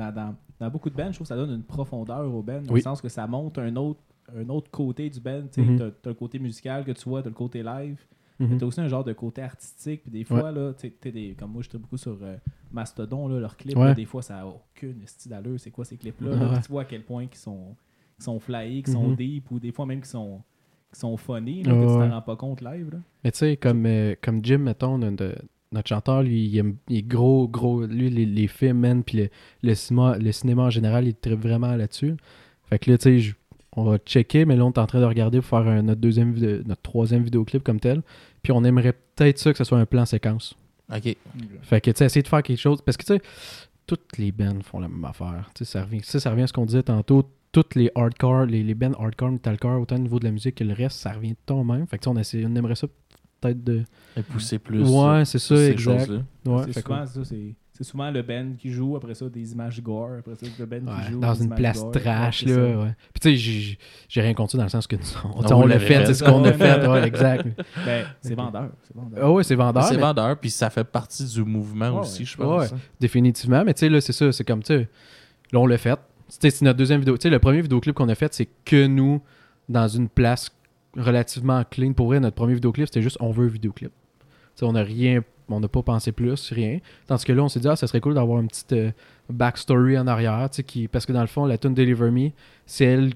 dans beaucoup de bands, je trouve que ça donne une profondeur au band, dans le sens que ça montre un autre côté du band. Tu as le côté musical que tu vois, tu as le côté live. Tu as aussi un genre de côté artistique. Puis des fois, là, comme moi, je traite beaucoup sur Mastodon, là, leurs clips. Là, des fois, ça n'a aucune style d'allure. C'est quoi ces clips-là? Là, tu vois à quel point ils sont flyés, qu'ils sont deep, ou des fois même qu'ils sont funny, là, que tu t'en rends pas compte live. Là. Mais tu sais, comme Jim, mettons, notre chanteur, lui, il est gros. Lui, les films, man, puis le cinéma en général, il tripe vraiment là-dessus. Fait que là, tu sais, on va checker, mais là, on est en train de regarder pour faire notre troisième vidéoclip comme tel. Puis on aimerait peut-être ça que ce soit un plan séquence. OK. Fait que, tu sais, essayer de faire quelque chose. Parce que, tu sais, toutes les bands font la même affaire. Tu sais, ça revient à ce qu'on disait tantôt. Toutes les hardcore, les bands hardcore, metalcore, autant au niveau de la musique que le reste, ça revient tout le même. Fait que, tu sais, on aimerait ça peut-être de... Et pousser plus. Ouais, c'est ça, exact. Ouais, c'est souvent ça, c'est souvent le band qui joue, après ça, des images gore, après ça, le band qui joue. Dans une place gore, trash, là. Ouais. Puis, tu sais, j'ai rien contre ça dans le sens que on l'a fait, c'est ce qu'on a fait. Ouais, exact. Ben, c'est vendeur. Ah ouais, c'est vendeur. C'est vendeur, puis ça fait partie du mouvement aussi, je pense. Ouais, définitivement. Mais, tu sais, là, c'est ça. C'est comme, tu sais, là, on l'a fait. C'est notre deuxième vidéo. Tu sais, le premier vidéoclip qu'on a fait, c'est que nous, dans une place relativement clean. Pour vrai, notre premier vidéoclip, c'était juste on veut un vidéoclip. Tu sais, on n'a pas pensé plus, rien. Tandis que là, on s'est dit, ça serait cool d'avoir une petite backstory en arrière, tu sais, parce que dans le fond, la tune Deliver Me, c'est elle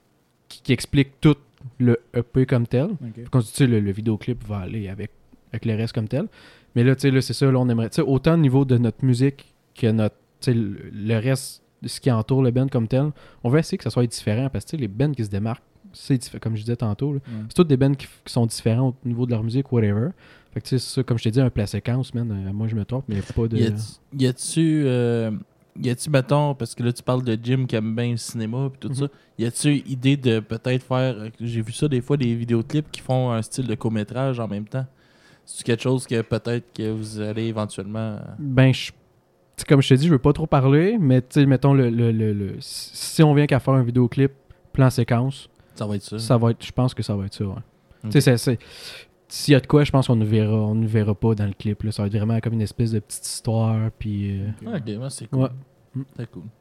qui explique tout le EP comme tel. Okay. Comme tu sais, le vidéoclip va aller avec le reste comme tel. Mais là, tu sais, là, c'est ça, là, on aimerait, tu sais, autant au niveau de notre musique que notre, tu sais, le reste de ce qui entoure le band comme tel, on veut essayer que ça soit différent, parce que, tu sais, les bands qui se démarquent, comme je disais tantôt, là, c'est toutes des bands qui sont différents au niveau de leur musique, whatever. Fait que tu sais, ça, comme je t'ai dit, un plat séquence, man, moi je me trompe, mais il n'y a pas de... Y a-tu y a-tu, mettons, parce que là, tu parles de Jim qui aime bien le cinéma et tout ça, y a-tu idée de peut-être faire, j'ai vu ça des fois, des vidéoclips qui font un style de court-métrage en même temps? C'est quelque chose que peut-être que vous allez éventuellement... Ben, comme je te dis, je veux pas trop parler, mais tu sais, mettons, si on vient qu'à faire un vidéoclip plan séquence, ça va être ça. Je pense que ça va être ça, ouais. Okay. Tu sais, s'il y a de quoi, je pense qu'on ne verra pas dans le clip. Là. Ça va être vraiment comme une espèce de petite histoire. Puis, ok, ouais, c'est cool. Ouais. C'est cool.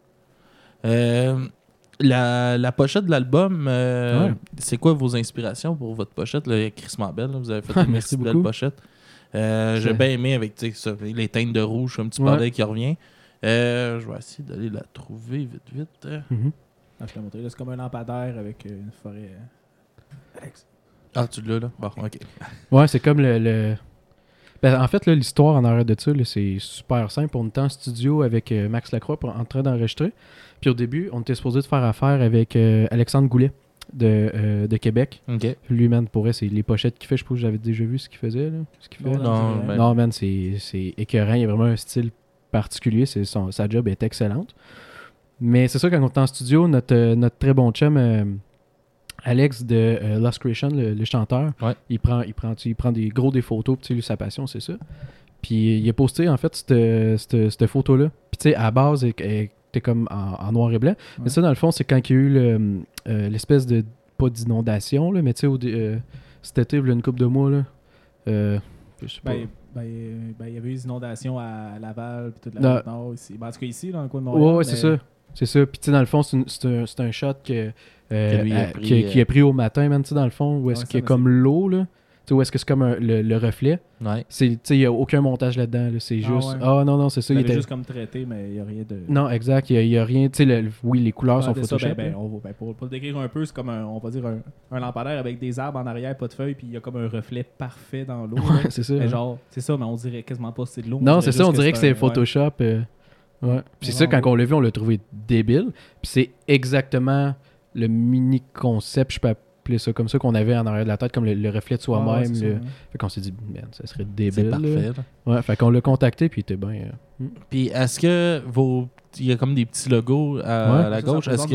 La pochette de l'album, c'est quoi vos inspirations pour votre pochette? Là, crissement belle, vous avez fait une merci belle beaucoup. pochette. J'ai bien aimé avec ça, les teintes de rouge, un petit palais qui revient. Je vais essayer d'aller la trouver vite. Je te l'ai montré. Là, c'est comme un lampadaire avec une forêt. Alex. Ah, tu l'as là? Bon, ok. Ouais, c'est comme Ben, en fait, là, l'histoire en arrière de ça, là, c'est super simple. On était en studio avec Max Lacroix en train d'enregistrer. Puis au début, on était supposé de faire affaire avec Alexandre Goulet de Québec. Okay. Lui, man, pour vrai, c'est les pochettes qu'il fait. Je sais pas si j'avais déjà vu ce qu'il faisait. Là, ce qu'il fait. Non, man, c'est écœurant. Il y a vraiment un style particulier. Sa job est excellente. Mais c'est ça, quand on est en studio, notre très bon chum... Alex de Lost Creation, le chanteur, il prend des photos, puis lui, sa passion, c'est ça. Puis il a posté, en fait, cette photo-là. Puis tu sais, à la base, elle était comme en noir et blanc. Ouais. Mais ça, dans le fond, c'est quand il y a eu l'espèce de, pas d'inondation, là, mais tu sais, cet été, il y a une couple de mois, là. Je sais pas. Il y avait eu des inondations à Laval, puis toute la Nord ici. Ben, en tout cas, ici, dans le coin de Montréal. Ouais, mais... c'est ça. C'est ça. Puis, tu sais, dans le fond, c'est un shot qui a pris au matin, man, tu sais, dans le fond, où est-ce qu'il y a comme l'eau, là. Tu sais, où est-ce que c'est comme le reflet. Ouais. Tu sais, il n'y a aucun montage là-dedans, là. C'est juste... non, c'est ça. Il était juste comme traité, mais il n'y a rien de... Non, exact. Il n'y a rien... Tu sais, oui, les couleurs sont Photoshop. Pour le décrire un peu, c'est comme on va dire un lampadaire avec des arbres en arrière, pas de feuilles, puis il y a comme un reflet parfait dans l'eau. Ouais, c'est ça. Mais genre, c'est ça, mais on dirait quasiment pas que c'est de l'eau. Non, c'est ça, on dirait que c'est Photoshop. Ouais. Puis c'est ça, quand on l'a vu, on l'a trouvé débile. Puis c'est exactement le mini-concept, je peux appeler ça comme ça, qu'on avait en arrière de la tête, comme le reflet de soi-même. Fait qu'on s'est dit, man, ça serait débile. C'est parfait. Ouais, fait qu'on l'a contacté, puis il était bien... Puis est-ce que il y a comme des petits logos à la gauche? Est-ce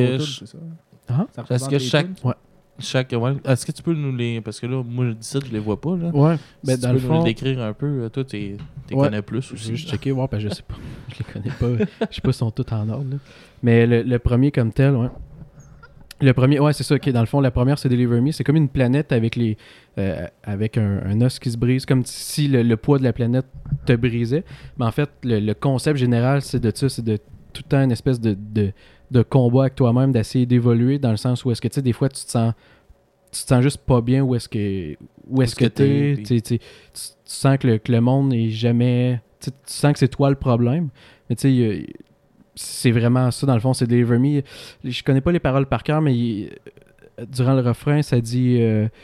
que chaque... Ouais. Est-ce que tu peux nous les... Parce que là, moi, je dis ça, je les vois pas. Là. Ouais. Si tu peux nous les décrire un peu, toi, tu connais plus aussi. Je vais juste checker, voir, parce que je sais pas. Je les connais pas. Je sais pas si sont tous en ordre. Là. Mais le premier comme tel, ouais. Le premier, ouais, c'est ça. Okay, dans le fond, la première, c'est Deliver Me. C'est comme une planète avec avec un os qui se brise, comme si le poids de la planète te brisait. Mais en fait, le concept général, c'est de ça. C'est de tout le temps une espèce de combat avec toi-même, d'essayer d'évoluer dans le sens où est-ce que, tu sais, des fois, tu te sens juste pas bien où est-ce que t'es. Tu sens que le monde n'est jamais... Tu sens que c'est toi le problème. Mais tu sais, c'est vraiment ça, dans le fond, c'est Deliver Me. Je connais pas les paroles par cœur, mais durant le refrain, ça dit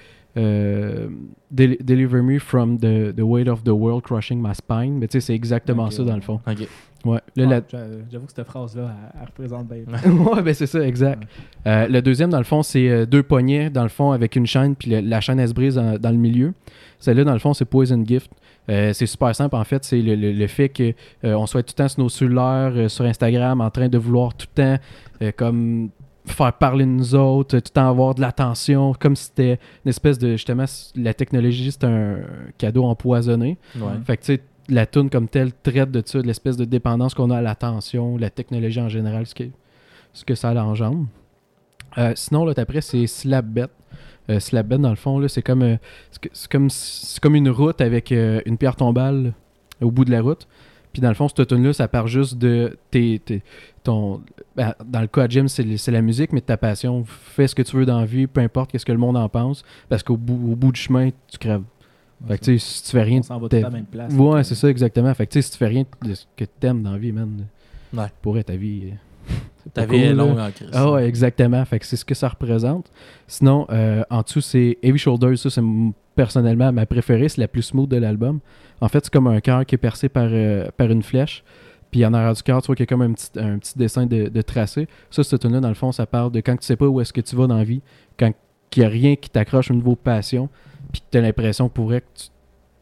Deliver me from the weight of the world crushing my spine. Mais tu sais, c'est exactement ça, dans le fond. Okay. Ouais. J'avoue que cette phrase-là, elle représente bien. Ouais, ben c'est ça, exact. Ouais. Le deuxième, dans le fond, c'est deux poignets, dans le fond, avec une chaîne, puis la chaîne, elle se brise dans le milieu. Celle-là, dans le fond, c'est Poison Gift. C'est super simple, en fait. C'est le fait qu'on soit tout le temps sur nos cellulaires, sur Instagram, en train de vouloir tout le temps comme faire parler de nous autres, tout le temps avoir de l'attention, comme si c'était une espèce de... Justement, la technologie, c'est un cadeau empoisonné. Ouais. Fait que, tu sais, la toune comme telle traite de ça, de l'espèce de dépendance qu'on a à l'attention, la technologie en général, ce que ça l'engendre. Sinon, là, après, c'est Slapbet. Slapbet, dans le fond, là, c'est comme une route avec une pierre tombale au bout de la route. Puis dans le fond, cette tune-là, ça part juste de dans le cas de Jim, c'est la musique, mais de ta passion. Fais ce que tu veux dans la vie, peu importe ce que le monde en pense, parce qu'au bout du chemin, tu crèves. Fait que tu sais, si tu fais rien... On s'en va tout à la même place. Ouais, c'est ça, exactement. Fait que tu sais, si tu fais rien de ce que t'aimes dans la vie, man, ouais. Pourrait ta vie... Ta vie est longue en crise. Ah ouais, exactement. Fait que c'est ce que ça représente. Sinon, en dessous, c'est Heavy Shoulders. Ça, c'est personnellement ma préférée. C'est la plus smooth de l'album. En fait, c'est comme un cœur qui est percé par une flèche. Puis en arrière du cœur, tu vois qu'il y a comme un petit dessin de tracé. Ça, cette tune-là, dans le fond, ça parle de quand tu sais pas où est-ce que tu vas dans la vie, quand il n'y a rien qui t'accroche au niveau passion, puis que tu as l'impression pour vrai que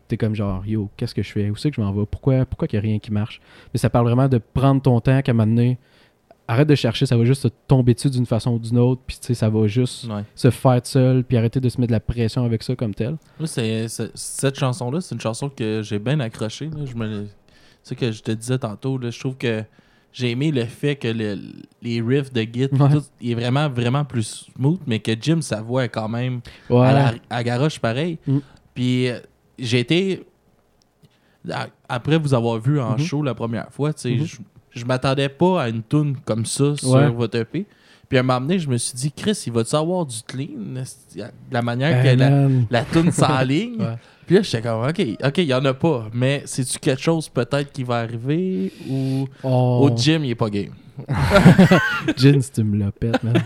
t'es comme genre, yo, qu'est-ce que je fais? Où c'est que je m'en vais? Pourquoi qu'il n'y a rien qui marche? Mais ça parle vraiment de prendre ton temps, qu'à un moment donné, arrête de chercher, ça va juste te tomber dessus d'une façon ou d'une autre, puis tu sais, ça va juste se faire seul, puis arrêter de se mettre de la pression avec ça comme tel. Moi, cette chanson-là, c'est une chanson que j'ai bien accrochée. C'est ce que je te disais tantôt. Là, je trouve que j'ai aimé le fait que les riffs de Git, tout, il est vraiment, vraiment plus smooth, mais que Jim, sa voix est quand même à garoche pareil. Puis j'ai été... Après vous avoir vu en show la première fois, tu sais, je m'attendais pas à une tune comme ça sur votre EP. Puis à un moment donné, je me suis dit, Chris, il va-tu avoir du clean? De la manière que la tune s'enligne. Puis là, j'étais comme, OK, il y en a pas. Mais c'est-tu quelque chose peut-être qui va arriver ou au gym, il est pas game? Jim, si tu me la pètes, man.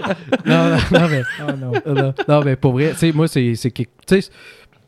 Non, mais pour vrai, tu sais, moi, c'est que, tu sais,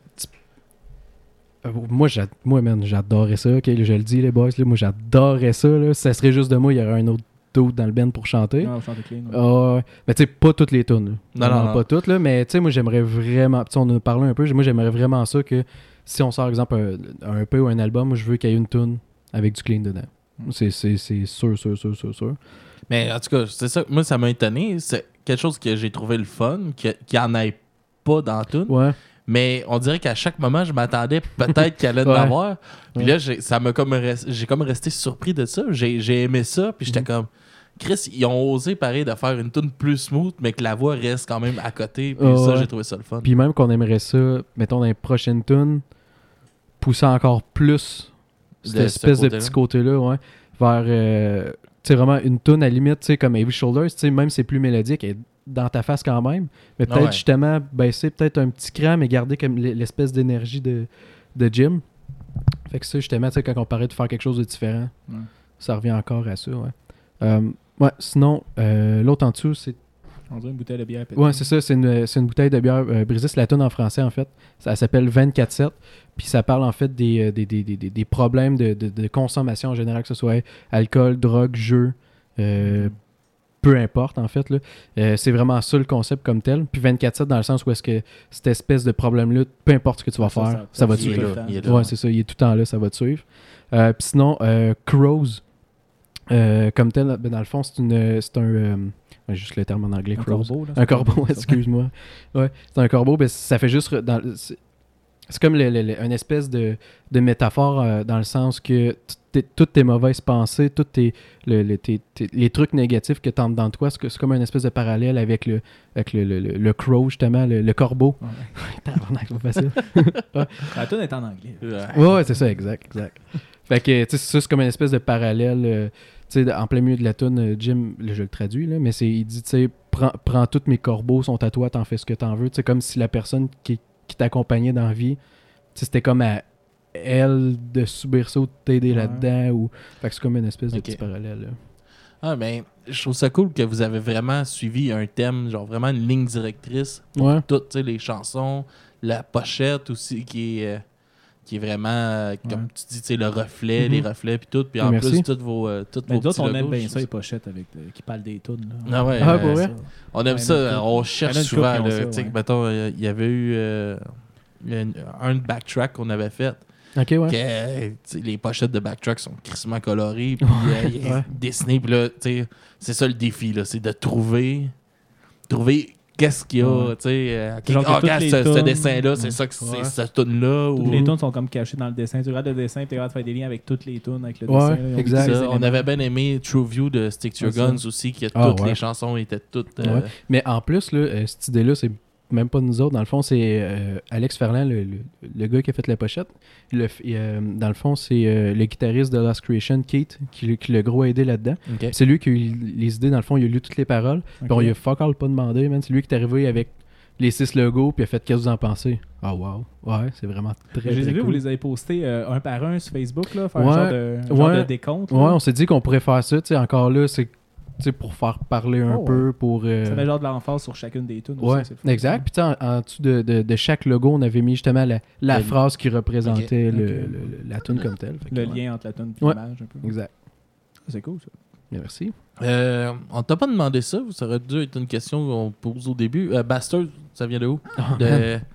moi, man, j'adorais ça. OK, là, je le dis, les boys, là, moi, j'adorais ça. Là. Si ça serait juste de moi, il y aurait un autre dude dans le band pour chanter. Non, chanter clean. Mais tu sais, pas toutes les tunes. Non. Pas toutes, là. Mais tu sais, moi, j'aimerais vraiment... Tu sais, on en a parlé un peu. Moi, j'aimerais vraiment ça que si on sort, exemple, un EP ou un album, moi, je veux qu'il y ait une tune avec du clean dedans. C'est sûr. Mais en tout cas, c'est ça. Moi, ça m'a étonné. C'est quelque chose que j'ai trouvé le fun, qu'il n'y en ait pas dans tout. Ouais. Mais on dirait qu'à chaque moment, je m'attendais peut-être qu'elle allait en avoir. Puis là, j'ai comme resté surpris de ça. J'ai aimé ça. Puis j'étais comme, Chris, ils ont osé pareil de faire une tune plus smooth, mais que la voix reste quand même à côté. Puis ça, j'ai trouvé ça le fun. Puis même qu'on aimerait ça, mettons, dans les prochaines tunes, pousser encore plus cette espèce de petit côté-là, vers, tu sais, vraiment une tune à la limite, tu sais, comme Heavy Shoulders, tu sais, même c'est plus mélodique, elle est dans ta face quand même, mais peut-être justement baisser peut-être un petit cran, mais garder comme l'espèce d'énergie de Jim. Fait que ça, justement, tu sais, quand on parlait de faire quelque chose de différent, ça revient encore à ça, sinon, l'autre en dessous, c'est... On dirait une bouteille de bière pétée. Ouais, c'est ça, c'est une bouteille de bière brisée, c'est la tune en français, en fait. Ça s'appelle 24/7, puis ça parle, en fait, des problèmes de consommation en général, que ce soit alcool, drogue, jeu, peu importe, en fait. Là. C'est vraiment ça, le concept comme tel. Puis 24/7, dans le sens où est-ce que cette espèce de problème-là, peu importe ce que tu vas faire, ça va te suivre. Ouais, c'est ça, il est tout le temps là, ça va te suivre. Puis sinon, Crows, comme tel, dans le fond, c'est un... juste le terme en anglais, un Crows. corbeau. Là, un corbeau, excuse-moi. Ouais, c'est un corbeau, ben, ça fait juste... c'est comme une espèce de métaphore dans le sens que toutes tes mauvaises pensées, tous les trucs négatifs que tu as dans toi, c'est comme une espèce de parallèle avec le crow, justement, le corbeau. Tabarnak, c'est pas facile. La tune est en anglais. Ouais, c'est ça, exact. Fait que, tu sais, c'est comme une espèce de parallèle... tu sais, en plein milieu de la toune, Jim, là, je le traduis, là, mais il dit, tu sais, prends tous mes corbeaux, sont à toi, t'en fais ce que t'en veux. Tu sais, comme si la personne qui t'accompagnait dans la vie, c'était comme à elle de subir ça ou de t'aider là-dedans. Fait que c'est comme une espèce de petit parallèle. Là. Ah, ben, je trouve ça cool que vous avez vraiment suivi un thème, genre vraiment une ligne directrice pour toutes, tu sais, les chansons, la pochette aussi qui est vraiment, comme tu dis, tu sais, le reflet, les reflets, puis tout. Puis en plus, toutes vos d'autres, on aime bien ça, les pochettes qui parlent des tunes. Ah ouais, pour vrai? On aime ça, on cherche souvent. Tu sais, mettons, il y avait eu un backtrack qu'on avait fait. OK, ouais. Que, les pochettes de backtrack sont crissement colorées, puis dessinées. Puis là, tu sais, c'est ça le défi, là, c'est de trouver qu'est-ce qu'il y a, tu sais. Regarde ce dessin-là, c'est ça que c'est cette tune-là. Toutes les tunes sont comme cachées dans le dessin. Tu regardes le dessin, tu es capable de faire des liens avec toutes les tunes, avec le dessin. Là, exact. On avait bien aimé True View de Stick to Your Guns aussi, que toutes les chansons étaient toutes... Mais en plus, là, cette idée-là, c'est même pas nous autres. Dans le fond, c'est Alex Ferland, le gars qui a fait la pochette. Dans le fond, c'est le guitariste de Lost Creation, Keith, qui l'a gros aidé là-dedans. Okay. C'est lui qui a eu les idées. Dans le fond, il a lu toutes les paroles. Puis on lui a fuck all pas demandé, man. C'est lui qui est arrivé avec les 6 logos, puis il a fait qu'est-ce que vous en pensez. Ah, wow. Ouais, c'est vraiment très, j'ai très vu, cool. vous les avez postés un par un sur Facebook, là, faire un genre de décompte. Ouais, on s'est dit qu'on pourrait faire ça. Encore là, c'est pour faire parler un peu. Pour, ça met genre de l'emphase sur chacune des tunes. Ouais, aussi, exact. Puis en dessous de chaque logo, on avait mis justement la phrase qui représentait la tune comme telle. Le lien entre la tune et l'image un peu. Exact. C'est cool, ça. Merci. On t'a pas demandé ça. Ça aurait dû être une question qu'on pose au début. Bastard, ça vient de où?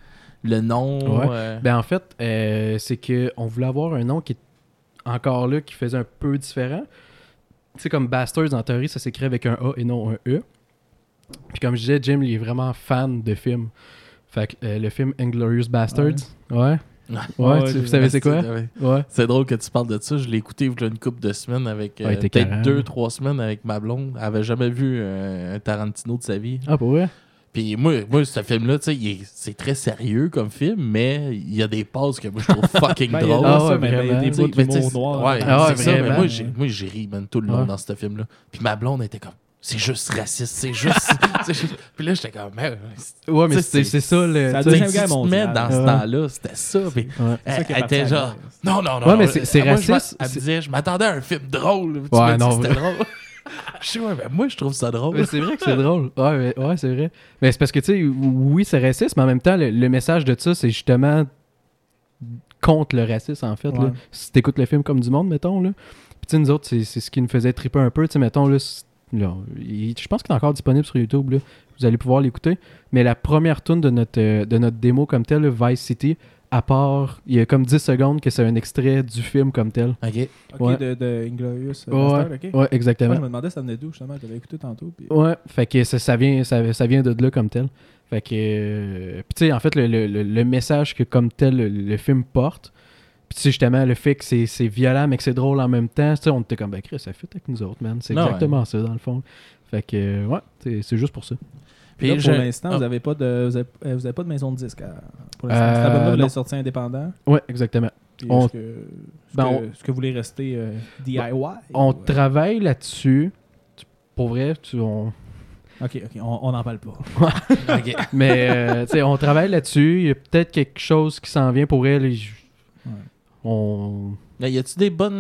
Le nom. Ouais. Ben en fait, c'est qu'on voulait avoir un nom qui est encore là, qui faisait un peu différent. Tu sais, comme Bastards, en théorie, ça s'écrit avec un A et non un E. Puis comme je disais, Jim, il est vraiment fan de films. Fait que le film Inglourious Bastards, ouais. Vous savez c'est quoi? Ouais. C'est drôle que tu parles de ça. Je l'ai écouté il y a une couple de semaines avec peut-être 2-3 semaines avec ma blonde. Elle avait jamais vu un Tarantino de sa vie. Ah, pour vrai? Puis moi ce film-là, tu sais, c'est très sérieux comme film, mais il y a des passes que moi je trouve fucking drôles. Il y a des bouts d'humour noir. Ouais, c'est ça. Mais moi, j'ai ri tout le long dans ce film-là. Puis ma blonde était comme, c'est juste raciste, c'est juste. Puis là, j'étais comme, ouais, mais c'est ça le. Ça a tu deuxième guerre te mets mondiale. dans ce temps-là, c'était ça. Puis elle était genre, non. Ouais, mais c'est raciste. Elle disait, je m'attendais à un film drôle. Ouais, non, c'était drôle. Je sais, mais moi, je trouve ça drôle. Mais c'est vrai que c'est drôle. Ouais, c'est vrai. Mais c'est parce que, tu sais, oui, c'est raciste, mais en même temps, le message de ça, c'est justement contre le racisme, en fait. Ouais. Là. Si t'écoutes le film comme du monde, mettons, là. Puis, tu sais, nous autres, c'est ce qui nous faisait triper un peu. Tu sais, mettons, là, je pense qu'il est encore disponible sur YouTube, là. Vous allez pouvoir l'écouter. Mais la première tune de notre démo comme telle, là, Vice City, à part, il y a comme 10 secondes que c'est un extrait du film comme tel. OK. Ok, de Inglourious Bastard, ok? Ouais, exactement. Moi, je me demandais ça venait d'où, justement. J'avais écouté tantôt. Puis... Ouais, fait que ça vient de là comme tel. Fait que... Puis tu sais, en fait, le message que comme tel le film porte, puis tu sais, justement, le fait que c'est violent mais que c'est drôle en même temps, tu sais, on était comme, ben Chris, ça fit avec nous autres, man. C'est exactement ça, dans le fond. Fait que, ouais, c'est juste pour ça. Puis là, pour l'instant, vous n'avez pas de maison de disque. Pour l'instant, cet album-là, vous l'avez sorti indépendant. Ouais, exactement. Est-ce que vous voulez rester DIY? On travaille là-dessus. Pour vrai, OK, on n'en parle pas. OK. Mais, tu sais, on travaille là-dessus. Il y a peut-être quelque chose qui s'en vient pour elle. Y a-tu des bons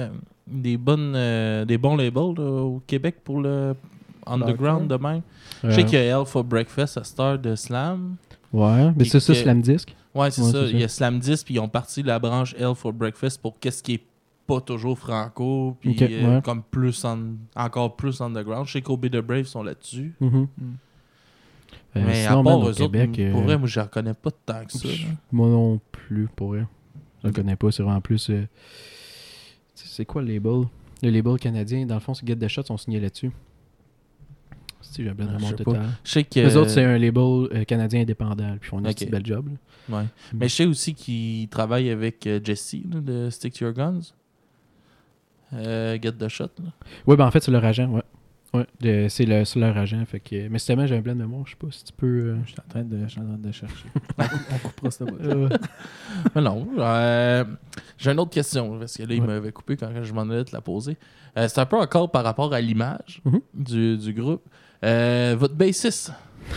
labels là, au Québec pour le underground de même? Je sais qu'il y a Hell for Breakfast à Star de Slam. Ouais, mais c'est ça, Slam Disc. Ouais, c'est ça. Il y a Slam Disc, puis ils ont parti la branche Hell for Breakfast pour qu'est-ce qui est pas toujours franco, puis comme encore plus underground. Je sais qu'Obey the Brave sont là-dessus. Mm-hmm. Mais à part eux autres, pour vrai, moi, je ne reconnais pas tant que ça. Moi non plus, pour vrai. Je ne connais pas, c'est vraiment plus... c'est quoi le label? Le label canadien, dans le fond, c'est Get the Shot, sont signés là-dessus. Si j'ai bien remonté total. Je sais que... Les autres, c'est un label canadien indépendant, puis ils font un petit bel job. Ouais. Mais je sais aussi qu'ils travaillent avec Jesse, là, de Stick to Your Guns. Get the Shot. Oui, ben en fait, c'est leur agent, ouais. Ouais, c'est leur agent. Fait que, mais justement, j'ai un blanc de mémoire, je sais pas si tu peux... Je suis en train de chercher. On coupera ça. Mais non. J'ai une autre question, parce que là, il m'avait coupé quand je m'en allais te la poser. C'est un peu encore par rapport à l'image du groupe. Votre bassiste.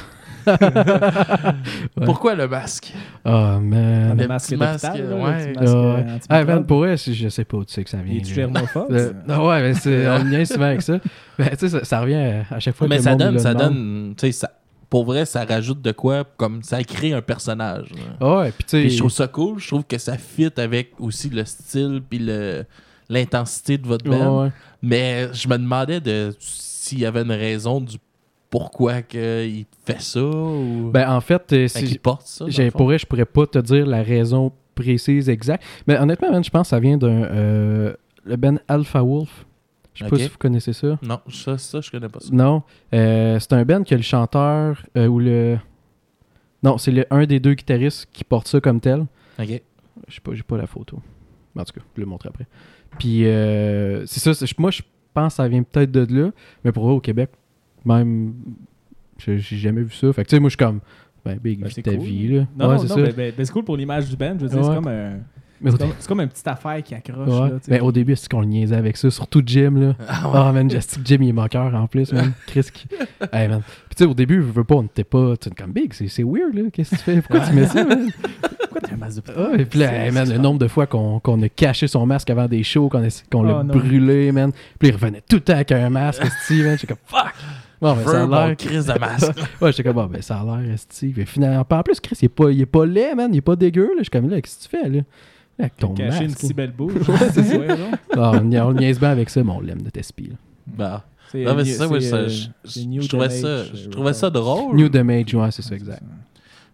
Pourquoi le masque? Oh man. Le masque d'hôpital, man, pour vrai, je sais pas où tu sais que ça vient. Es-tu germophobe? Ouais, mais on vient souvent avec ça. Ben, tu sais, ça revient à chaque fois que mais le ça monde donne, tu sais, pour vrai, ça rajoute de quoi, comme ça crée un personnage. Ouais, puis tu sais... je trouve ça cool, je trouve que ça fit avec aussi le style puis l'intensité de votre band. Ouais. Mais je me demandais s'il y avait une raison du pourquoi qu'il fait ça ou... Ben en fait, qu'il porte ça. Je pourrais pas te dire la raison précise exacte. Mais honnêtement, man, je pense que ça vient d'un le band Alpha Wolf. Je sais pas si vous connaissez ça. Non, ça je connais pas ça. Non, c'est un band que le chanteur ou le... Non, c'est un des deux guitaristes qui porte ça comme tel. OK. Je sais pas, j'ai pas la photo. En tout cas, je vais le montrer après. Puis c'est ça, moi je pense que ça vient peut-être de là, mais pour eux au Québec, même, j'ai jamais vu ça. Fait que tu sais, moi je suis comme, Big, c'est ta cool. vie, là. Non, c'est ça. C'est cool pour l'image du band. Je veux dire, c'est comme une petite affaire qui accroche. Ouais. Là, mais au début, c'est qu'on le niaisait avec ça, surtout Jim, là. Ah, man, Jim, il est moqueur en plus, man. Chris qui... Hey, man. Puis tu sais, au début, je veux pas, on était pas... Tu sais, comme Big, c'est weird, là. Qu'est-ce que tu fais? Pourquoi tu mets ça, man? Pourquoi t'as un masque de Et puis là, hey, man, le nombre de fois qu'on a caché son masque avant des shows, qu'on l'a brûlé, man. Puis il revenait tout le temps avec un masque, man. J'étais comme, fuck! Bon, ben, ça a l'air... Chris de masque. Ouais, j'étais comme, ben, ça a l'air, esti. Finalement, en plus, Chris, il est pas laid, man. Il est pas dégueu, là. Je suis comme, là, qu'est-ce que tu fais, là? Avec ton cacher masque. une si belle bouche. C'est ça, non? On niaise bien avec ça, mais on l'aime de Tespi, là. Bah. Non, mais c'est ça, moi, je trouvais ça drôle. New Damage, ouais, c'est ça, exact.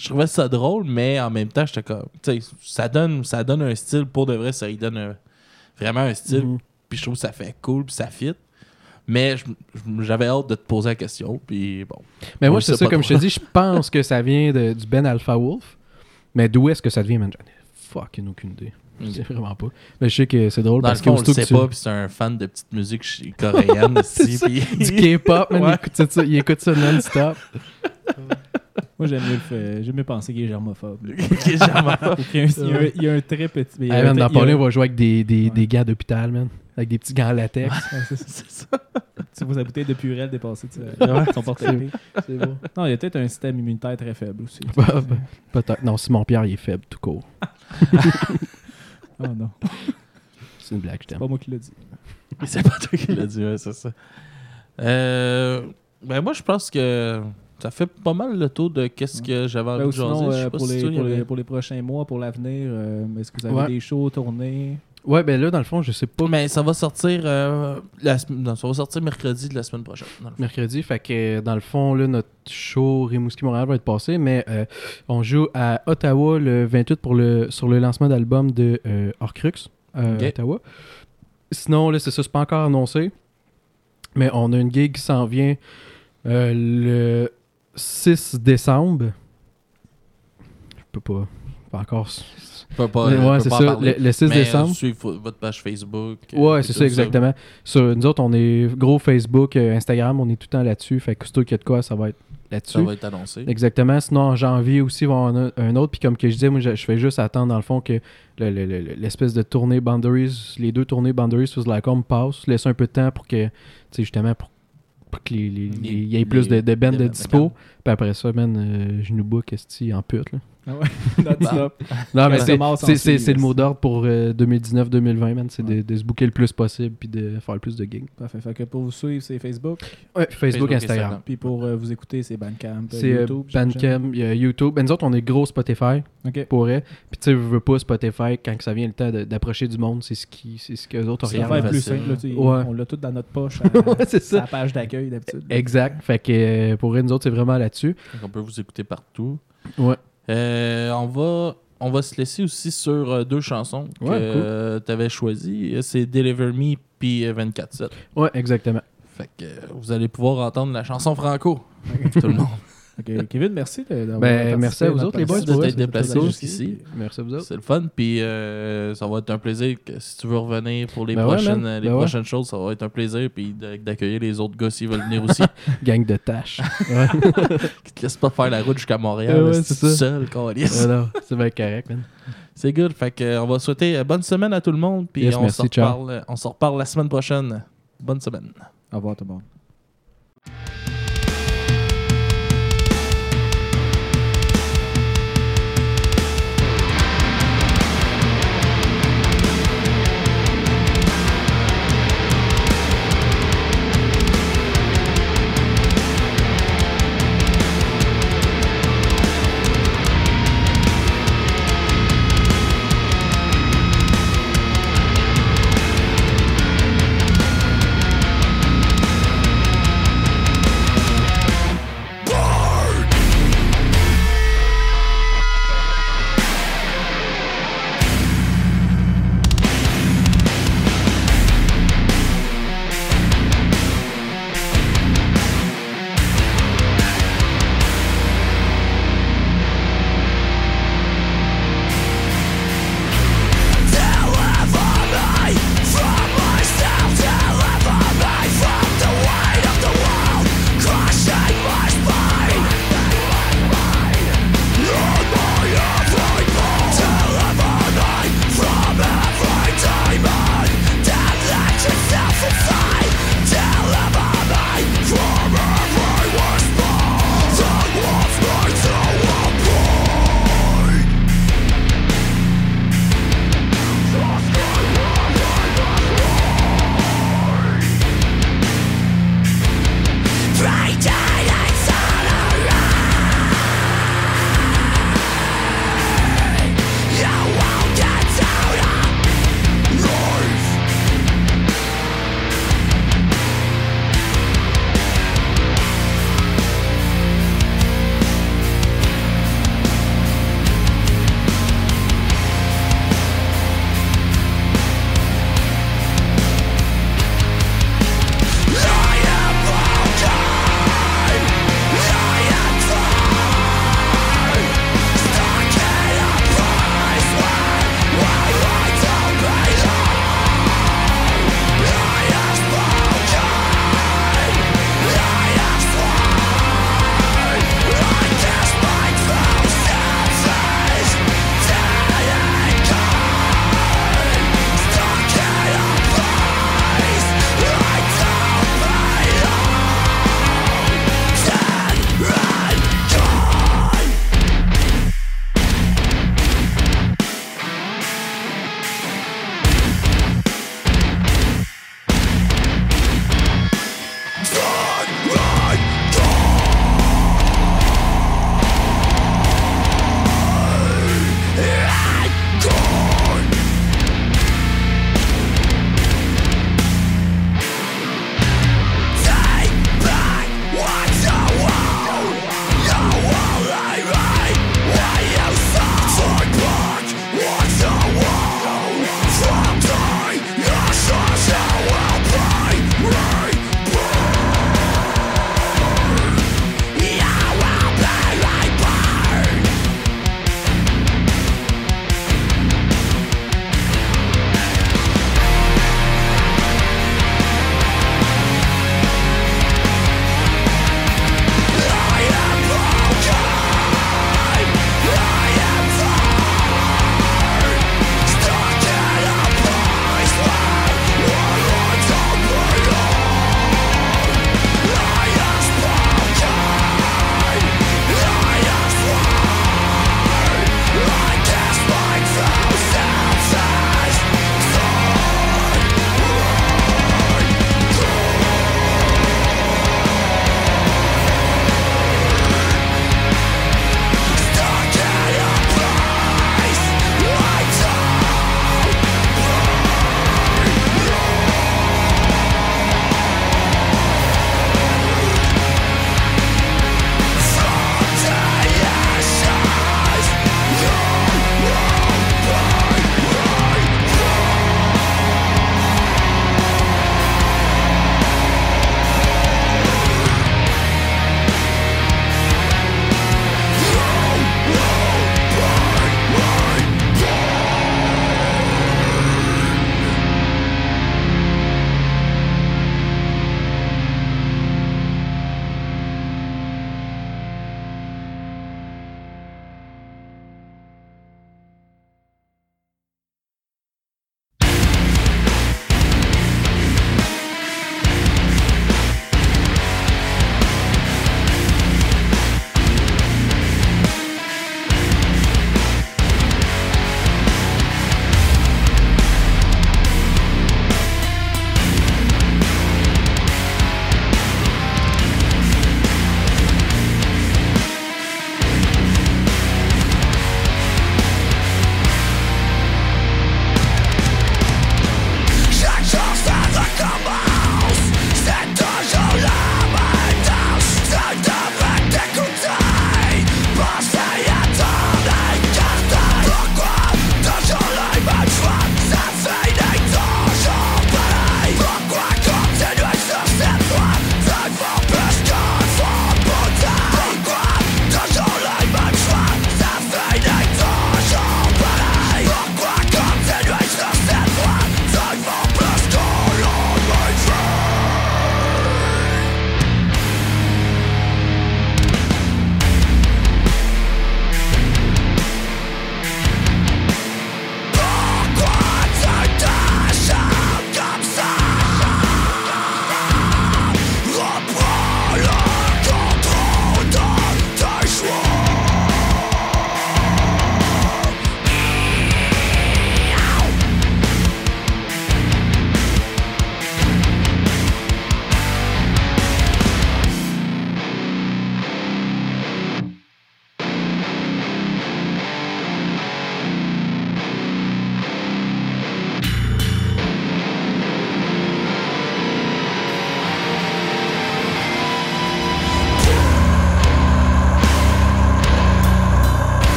je trouvais ça drôle, mais en même temps, j'étais comme, tu sais, ça donne un style pour de vrai, ça lui donne vraiment un style, puis je trouve que ça fait cool, puis ça fit. Mais j'avais hâte de te poser la question, puis bon. Mais moi, c'est ça, comme je te dis, je pense que ça vient du Ben Alpha Wolf, mais d'où est-ce que ça vient, man? J'en ai fucking aucune idée. Je sais vraiment pas. Mais je sais que c'est drôle Dans parce le fond, on que le sait pas, puis c'est un fan de petite musique coréenne aussi. Du K-pop, man, il écoute ça non-stop. Moi, j'aime mieux penser qu'il est germophobe. Qui est germophobe. Il y a un très petit... Hey, man, dans pas là, on va jouer avec des gars d'hôpital, man. Avec des petits gants en latex. C'est ça. Tu vois sa bouteille de Purell dépasser son porte-épée. C'est bon. Non, il y a peut-être un système immunitaire très faible aussi. Peut-être. Non, Simon-Pierre, il est faible, tout court. Oh non. C'est une blague, je t'aime. C'est pas moi qui l'ai dit. C'est pas toi qui l'as dit, ouais, c'est ça. Ben moi, je pense que ça fait pas mal le tour de qu'est-ce que j'avais envie de jaser. Pour les prochains mois, pour l'avenir, est-ce que vous avez des shows tournés? Ouais, ben là, dans le fond, je sais pas. Mais ça va sortir ça va sortir mercredi de la semaine prochaine. Mercredi, fait que dans le fond, là, notre show Rimouski-Montréal va être passé, mais on joue à Ottawa le 28 sur le lancement d'album de Horcrux à Ottawa. Sinon, là, c'est ça, c'est pas encore annoncé, mais on a une gig qui s'en vient le 6 décembre. Je peux pas encore... Ouais, c'est ça, le 6 décembre. Suivez votre page Facebook. Ouais, c'est ça, exactement. Nous autres, on est gros Facebook, Instagram, on est tout le temps là-dessus. Fait que surtout qu'il y a de quoi, ça va être là-dessus. Ça va être annoncé. Exactement. Sinon, en janvier aussi, il va y en avoir un autre. Puis comme que je disais, moi, je fais juste attendre, dans le fond, que l'espèce de tournée Boundaries, les 2 tournées Boundaries sur Lycom passent. Laisser un peu de temps pour que, tu sais, justement, pour qu'il y ait plus de bands de dispo. Puis après ça, man, je nous book en pute, là. Ah ouais, non-stop. Non, mais c'est le mot d'ordre pour 2019-2020, man. C'est de se booker le plus possible puis de faire le plus de gigs. Parfait. Fait que pour vous suivre, c'est Facebook? Ouais, Facebook, Instagram. Puis pour vous écouter, c'est Bandcamp, c'est YouTube? Bandcamp, YouTube. Ben, nous autres, on est gros Spotify. OK. Pour eux. Puis tu sais, je veux pas Spotify, quand ça vient le temps d'approcher du monde, c'est ce que les autres regardent. C'est plus simple. On l'a tout dans notre poche. C'est ça. La page d'accueil d'habitude. Exact. Fait que pour eux, nous autres, c'est vraiment là-dessus. Donc on peut vous écouter partout. Ouais. On va se laisser aussi sur 2 chansons que tu avais choisies. C'est Deliver Me puis 24/7. Ouais, exactement. Fait que vous allez pouvoir entendre la chanson franco. Tout le monde. Okay. Kevin, merci d'avoir merci à vous autres, les boys, de t'être déplacés jusqu'ici. Merci à vous autres. C'est le fun. Puis ça va être un plaisir que si tu veux revenir pour les prochaines prochaines choses, ça va être un plaisir. Puis d'accueillir les autres gars s'ils veulent venir aussi. Gang de tâches. Qui te laissent pas faire la route jusqu'à Montréal. C'est ça. Seul, c'est bien correct, man. C'est good. Fait que on va souhaiter bonne semaine à tout le monde. Puis on se reparle la semaine prochaine. Bonne semaine. Au revoir tout le monde.